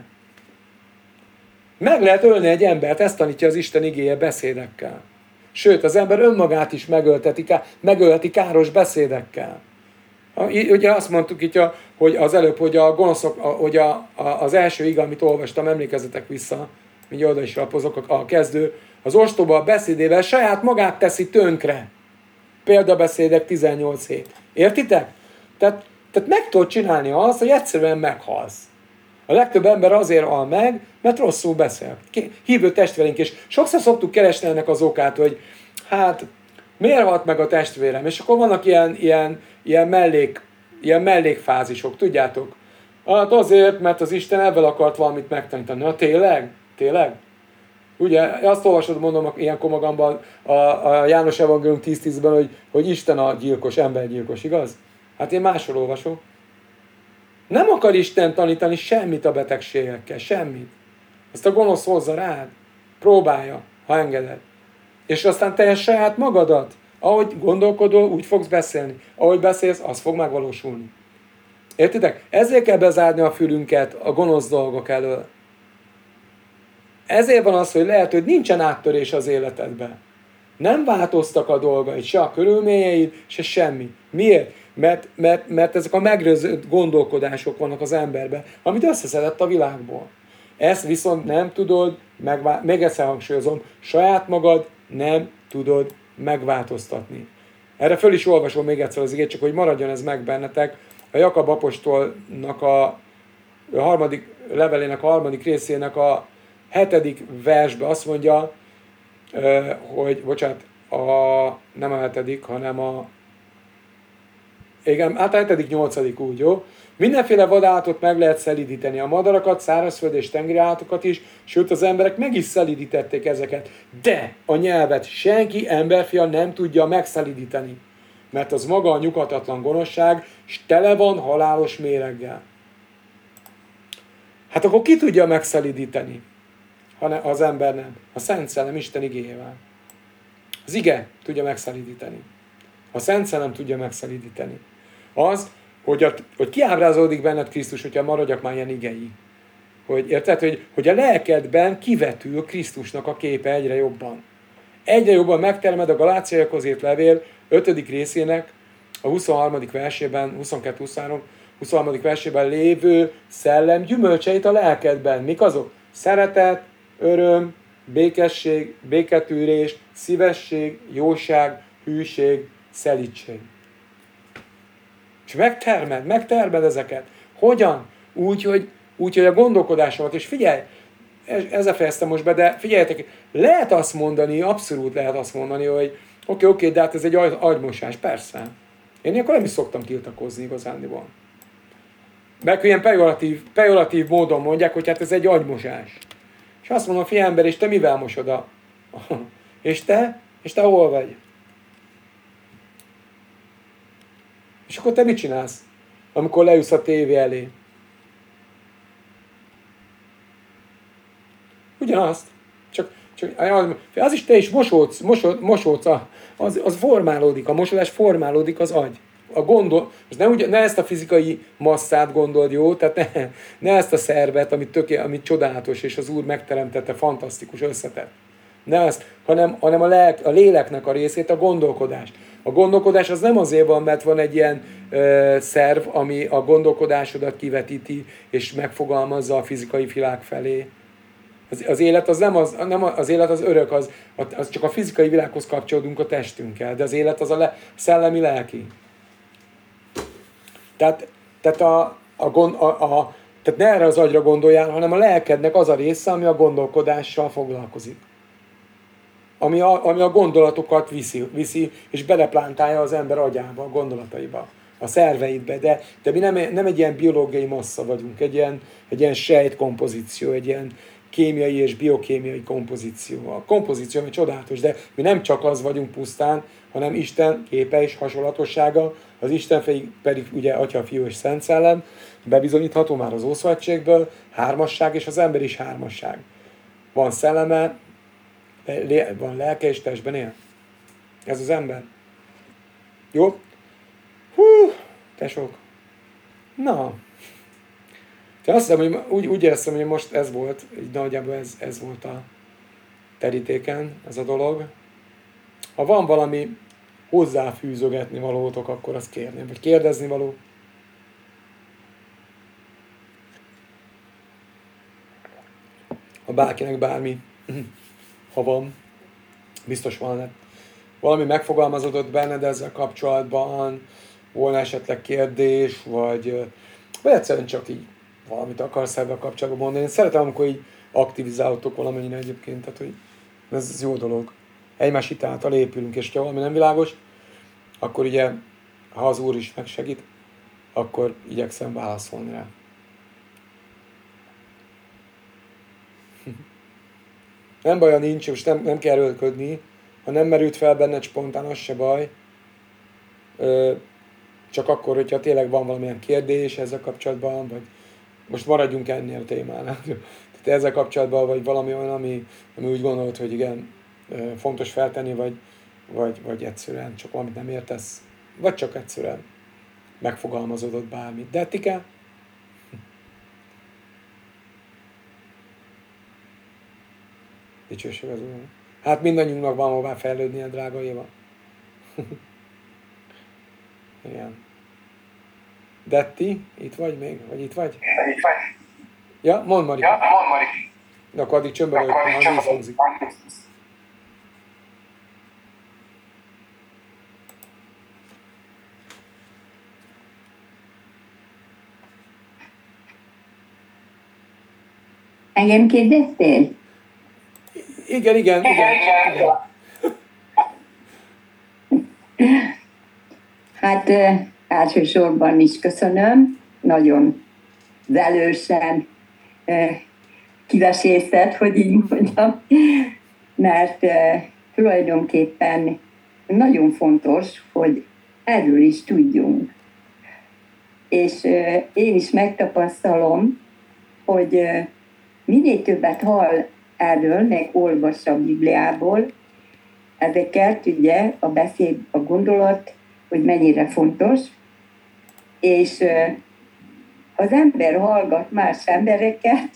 Meg lehet ölni egy embert, ezt tanítja az Isten igéje beszédekkel. Sőt, az ember önmagát is megölteti, megölheti káros beszédekkel. Ugye azt mondtuk itt, hogy az előbb, hogy a gonoszok, hogy a, a, az első ige, amit olvastam, emlékezzetek vissza, így oda is lapozok, a, a kezdő, az ostoba beszédével saját magát teszi tönkre. Példabeszédek tizennyolc hét. Értitek? Tehát, tehát meg tudod csinálni azt, hogy egyszerűen meghalsz. A legtöbb ember azért hal meg, mert rosszul beszél. Hívő testvéreink, és sokszor szoktuk keresni ennek az okát, hogy hát miért halt meg a testvérem? És akkor vannak ilyen, ilyen, ilyen, mellék, ilyen mellékfázisok, tudjátok? Hát azért, mert az Isten ebből akart valamit megtanítani. Na tényleg? Tényleg? Ugye, azt olvasod, mondom, ilyenkor magamban a, a János Evangélium tíz tízben, hogy, hogy Isten a gyilkos, embergyilkos, igaz? Hát én máshol olvasok. Nem akar Isten tanítani semmit a betegségekkel, semmit. Ezt a gonosz hozza rád. Próbálja, ha engeded. És aztán te saját magadat, ahogy gondolkodol, úgy fogsz beszélni. Ahogy beszélsz, az fog megvalósulni. Értitek? Ezért kell bezárni a fülünket a gonosz dolgok elől. Ezért van az, hogy lehet, hogy nincsen áttörés az életedben. Nem változtak a dolgaid, se a körülményeid, se semmi. Miért? Mert, mert, mert ezek a megrőzött gondolkodások vannak az emberben, amit összeszedett a világból. Ezt viszont nem tudod, megvá- még egyszer hangsúlyozom, saját magad nem tudod megváltoztatni. Erre föl is olvasom még egyszer az igét, csak hogy maradjon ez meg bennetek. A Jakab apostolnak a, a harmadik levelének, a harmadik részének a hetedik versben azt mondja, hogy, bocsánat, a, nem a hetedik, hanem a Igen, hát a hetedik, nyolcadik úgy, jó? Mindenféle vadállatot meg lehet szelídíteni, a madarakat, szárazföld és tengeri állatokat is, sőt az emberek meg is szelídítették ezeket. De a nyelvet senki emberfia nem tudja megszelídíteni, mert az maga a nyughatatlan gonoszság, és tele van halálos méreggel. Hát akkor ki tudja megszelídíteni, ha ne, az ember nem? A Szent Szellem Isten igéjével. Az ige tudja megszelídíteni. A Szent Szellem tudja megszelídíteni. Az, hogy, a, hogy kiábrázolódik benned Krisztus, hogyha maradjak már ilyen igei. Hogy, érted? Hogy, hogy a lelkedben kivetül Krisztusnak a képe egyre jobban. Egyre jobban megtermed a Galáciaiakhoz írt levél ötödik részének a huszonharmadik versében, huszonkettő huszonhárom, huszonharmadik versében lévő szellem gyümölcseit a lelkedben. Mik azok? Szeretet, öröm, békesség, béketűrés, szívesség, jóság, hűség, szelídség. És megtermed, megtermed ezeket. Hogyan? Úgy, hogy, úgy, hogy a gondolkodásomat, és figyelj, ezzel fejeztem most be, de figyeljetek, lehet azt mondani, abszolút lehet azt mondani, hogy oké, okay, oké, okay, de hát ez egy agymosás, persze. Én akkor nem is szoktam tiltakozni igazándiból. Meg ilyen pejoratív, pejoratív módon mondják, hogy hát ez egy agymosás. És azt mondom, figyelj ember, és te mivel mosod a... és te? És te hol vagy? És akkor te mit csinálsz, amikor leülsz a tévé elé? Ugyanazt. Csak, csak az is te is mosódsz, mosod, mosódsz a, az, az formálódik, a mosodás formálódik az agy. A gondol, most ne, ugye, ne ezt a fizikai masszát gondold, jó? Tehát ne, ne ezt a szervet, amit, töké, amit csodálatos, és az Úr megteremtette, fantasztikus, összetett. Ne ezt, hanem, hanem a, lelk, a léleknek a részét, a gondolkodás. A gondolkodás az nem azért van, mert van egy ilyen ö, szerv, ami a gondolkodásodat kivetíti, és megfogalmazza a fizikai világ felé. Az, az élet az nem az, nem az élet az örök, az, az csak a fizikai világhoz kapcsolódunk a testünkkel, de az élet az a le, szellemi, lelki. Tehát, tehát, a, a, gond, a, a, tehát ne erre az agyra gondoljál, hanem a lelkednek az a része, ami a gondolkodással foglalkozik. Ami a, ami a gondolatokat viszi, viszi, és beleplántálja az ember agyába, a gondolataiba, a szerveidbe. De, de mi nem, nem egy ilyen biológiai massza vagyunk, egy ilyen, egy ilyen sejtkompozíció, egy ilyen kémiai és biokémiai kompozíció. A kompozíció ami csodálatos, de mi nem csak az vagyunk pusztán, hanem Isten képe és hasonlatossága, az Isten pedig ugye Atya, Fiú és Szent Szellem, bebizonyítható már az Ószövetségből, hármasság és az ember is hármasság. Van szelleme, van lelke és testben él. Ez az ember. Jó? Hú, tesók. Na. De azt hiszem, hogy úgy, úgy éreztem, hogy most ez volt, így nagyjából ez, ez volt a terítéken, ez a dolog. Ha van valami hozzáfűzögetni valótok, akkor azt kérném, vagy kérdezni való. Ha bárkinek bármi, ha van, biztos van, valami megfogalmazódott benned ezzel kapcsolatban, volna esetleg kérdés, vagy, vagy egyszerűen csak így valamit akarsz ebben kapcsolatban mondani. Én szeretem, amikor így aktivizáltok valamennyire egyébként, tehát hogy ez, ez jó dolog. Egymás hitáltal épülünk, és ha valami nem világos, akkor ugye, ha az Úr is megsegít, akkor igyekszem válaszolni rá. Nem baja nincs, és nem, nem kell erőlködni, ha nem merült fel benned spontán, az se baj. Ö, csak akkor, hogyha tényleg van valamilyen kérdés ezzel kapcsolatban, vagy most maradjunk ennél a témánál. Tehát ezzel kapcsolatban, vagy valami olyan, ami, ami úgy gondolod, hogy igen, fontos feltenni, vagy, vagy, vagy egyszerűen csak valamit nem értesz, vagy csak egyszerűen megfogalmazódott bármit. De Tike? Dicsőség az Úr. Hát mindannyiunknak van hová fejlődnie, drága Éva. Igen. Detti, itt vagy még? Vagy itt vagy? Itt vagy. Ja, mondd Marika. Ja, mondd Marika. De akkor addig csömbölök, ha az víz hangzik. Engem kérdeztél? Igen, igen, igen. igen, igen. Hát Elsősorban is köszönöm, nagyon velősen kivesészed, hogy így mondjam, mert tulajdonképpen nagyon fontos, hogy erről is tudjunk. És én is megtapasztalom, hogy minél többet hall erről, meg olvas a Bibliából, ezeket ugye a beszéd, a gondolat, hogy mennyire fontos, és az ember hallgat más embereket,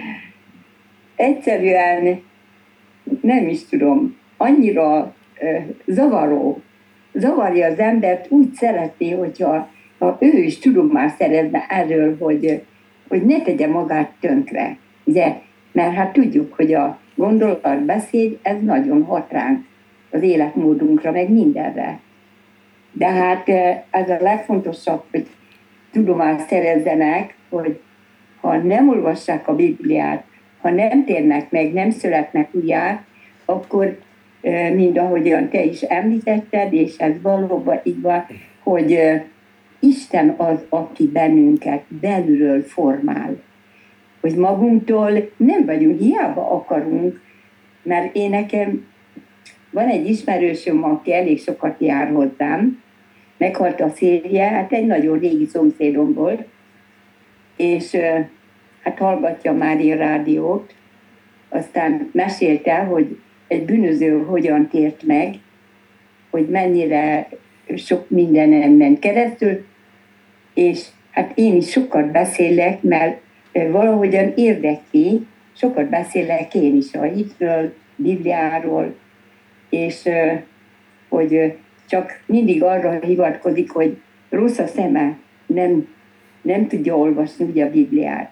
egyszerűen nem is tudom, annyira zavaró, zavarja az embert, úgy szeretné, hogyha ha ő is tudomást szerezne erről, hogy, hogy ne tegye magát tönkre. Ugye? Mert hát tudjuk, hogy a gondolatbeszéd, ez nagyon hat ránk az életmódunkra, meg mindenre. De hát ez a legfontosabb, hogy tudomást szerezzenek, hogy ha nem olvassák a Bibliát, ha nem térnek meg, nem születnek újjá, akkor, mind ahogyan te is említetted, és ez valóban így van, hogy Isten az, aki bennünket belülről formál. Hogy magunktól nem vagyunk, hiába akarunk, mert én nekem van egy ismerősöm, aki elég sokat jár hozzám, meghalt a férje, hát egy nagyon régi szomszédom volt, és hát hallgatja már a rádiót, aztán mesélte, hogy egy bűnöző hogyan tért meg, hogy mennyire sok mindenen ment keresztül, és hát én is sokat beszélek, mert valahogyan érdekli, sokat beszélek én is a hitről, Bibliáról, és hogy csak mindig arra hivatkozik, hogy rossz a szeme, nem, nem tudja olvasni ugye a Bibliát.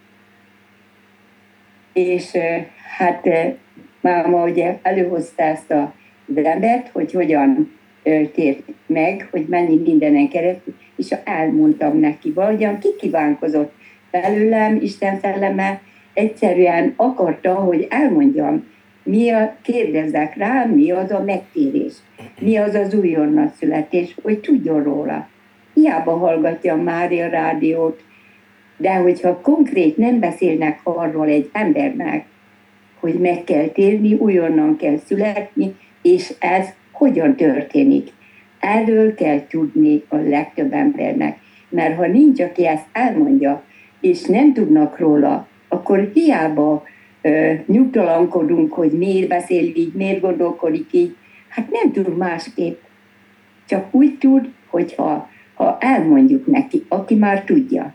És hát máma ugye előhozta ezt az embert, hogy hogyan tért meg, hogy mennyi mindenen keresztül, és elmondtam neki, valahogyan kikívánkozott belőlem, Isten szelleme, egyszerűen akarta, hogy elmondjam, mi a, kérdezzek rá, mi az a megtérés, mi az az újonnan születés, hogy tudjon róla. Hiába hallgatja már a rádiót, de hogyha konkrét nem beszélnek arról egy embernek, hogy meg kell térni, újonnan kell születni, és ez hogyan történik. Erről kell tudni a legtöbb embernek, mert ha nincs, aki ezt elmondja, és nem tudnak róla, akkor hiába uh, nyugtalankodunk, hogy miért beszél így, miért gondolkodik így, hát nem tud másképp. Csak úgy tud, hogyha ha elmondjuk neki, aki már tudja.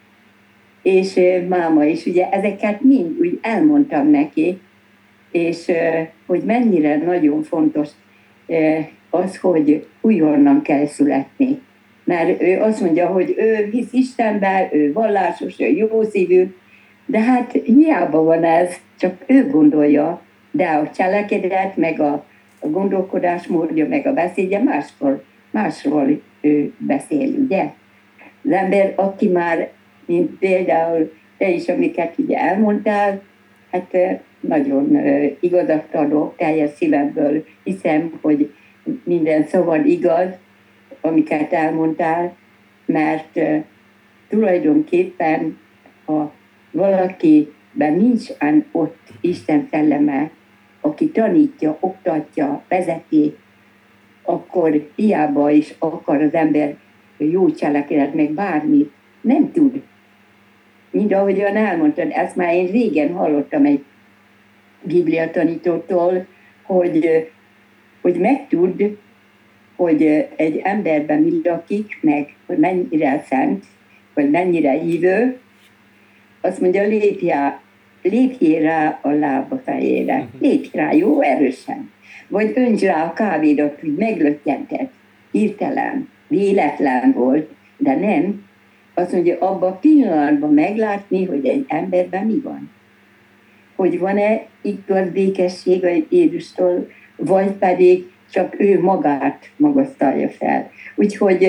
És uh, máma is, ugye ezeket mind úgy elmondtam neki, és uh, hogy mennyire nagyon fontos uh, az, hogy újonnan kell születni. Mert ő azt mondja, hogy ő hisz Istenben, ő vallásos, ő jószívű, de hát hiába van ez, csak ő gondolja, de a cselekedet, meg a, a gondolkodásmódja, meg a beszédje másról, másról ő beszél, ugye? Az ember, aki már, mint például te is, amiket ugye elmondtál, hát nagyon igazat adok, teljes szívemből hiszem, hogy minden szabad igaz, amiket elmondtál, mert uh, tulajdonképpen, ha valakiben nincs ott Isten szelleme, aki tanítja, oktatja, vezeti, akkor hiába is akar az ember jó cselekedet, meg bármit, nem tud. Mind ahogyan elmondtad, ezt már én régen hallottam egy bibliatanítótól, hogy, hogy megtud, hogy egy emberben mi lakik, meg hogy mennyire szent, vagy mennyire hívő, azt mondja, lépjél, lépjél rá a lába fejére. Lépj rá, jó, erősen. Vagy önts rá a kávédat, hogy meglöttyented. Hirtelen, véletlen volt, de nem. Azt mondja, abban a pillanatban meglátni, hogy egy emberben mi van. Hogy van-e igaz békesség a Jézustól, vagy pedig csak ő magát magasztalja fel. Úgyhogy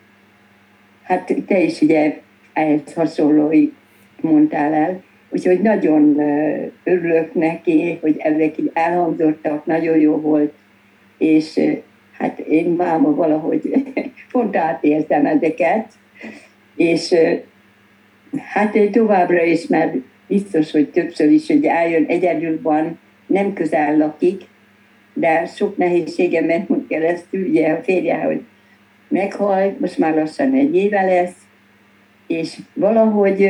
hát te is ugye ehhez hasonlói mondtál el, úgyhogy nagyon örülök neki, hogy ezek így elhangzottak, nagyon jó volt, és hát én máma valahogy pont átéltem ezeket, és hát továbbra is, mert biztos, hogy többször is, hogy eljön, egyedül van, nem közel lakik, de sok nehézsége ment keresztül, ugye a férje, hogy meghalt, most már lassan egy éve lesz, és valahogy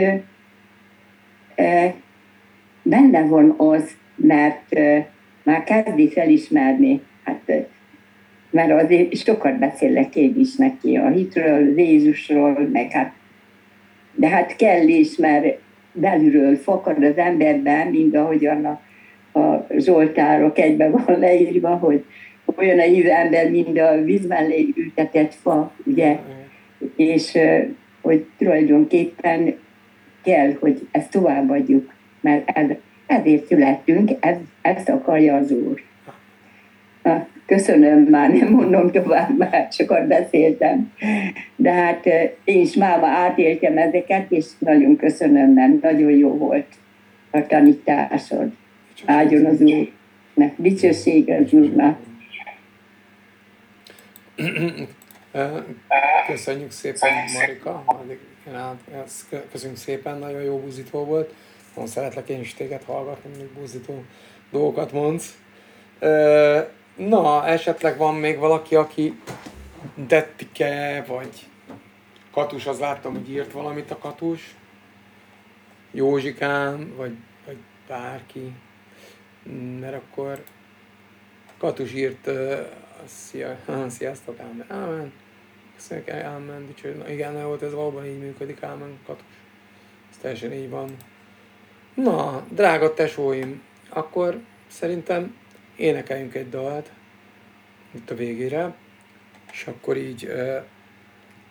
e, benne van az, mert e, már kezdi felismerni, hát, e, mert azért sokat beszélek én is neki a hitről, Jézusról, meg hát, de hát kell is, mert belülről fakad az emberben, mind ahogyan a, a Zsoltárok egyben van leírva, hogy olyan a hívő ember, mint a víz mellé ültetett fa, ugye, és hogy tulajdonképpen kell, hogy ezt továbbadjuk, mert ez, ezért születtünk, ez, ezt akarja az Úr. Köszönöm, már nem mondom tovább, már sokat beszéltem, de hát én is máma átéltem ezeket, és nagyon köszönöm, mert nagyon jó volt a tanításod. Áldjon az Úr, mert dicsőség az Úrnak. Köszönjük szépen, Marika. Köszönjük szépen, nagyon jó buzító volt. Nagyon szeretlek én is téged hallgatni, mindig buzító dolgokat mondsz. Na, esetleg van még valaki, aki Dettike, vagy Katus, az láttam, hogy írt valamit a Katus. Józsikám, vagy, vagy bárki. Mert akkor Katus írt, uh, szia, sziasztok, ámen, ámen. Köszönjük, ámen, dicső. Na igen, na volt, ez valóban így működik, ámen, Katus. Ez teljesen így van. Na, drága tesóim, akkor szerintem énekeljünk egy dalt itt a végére, és akkor így uh,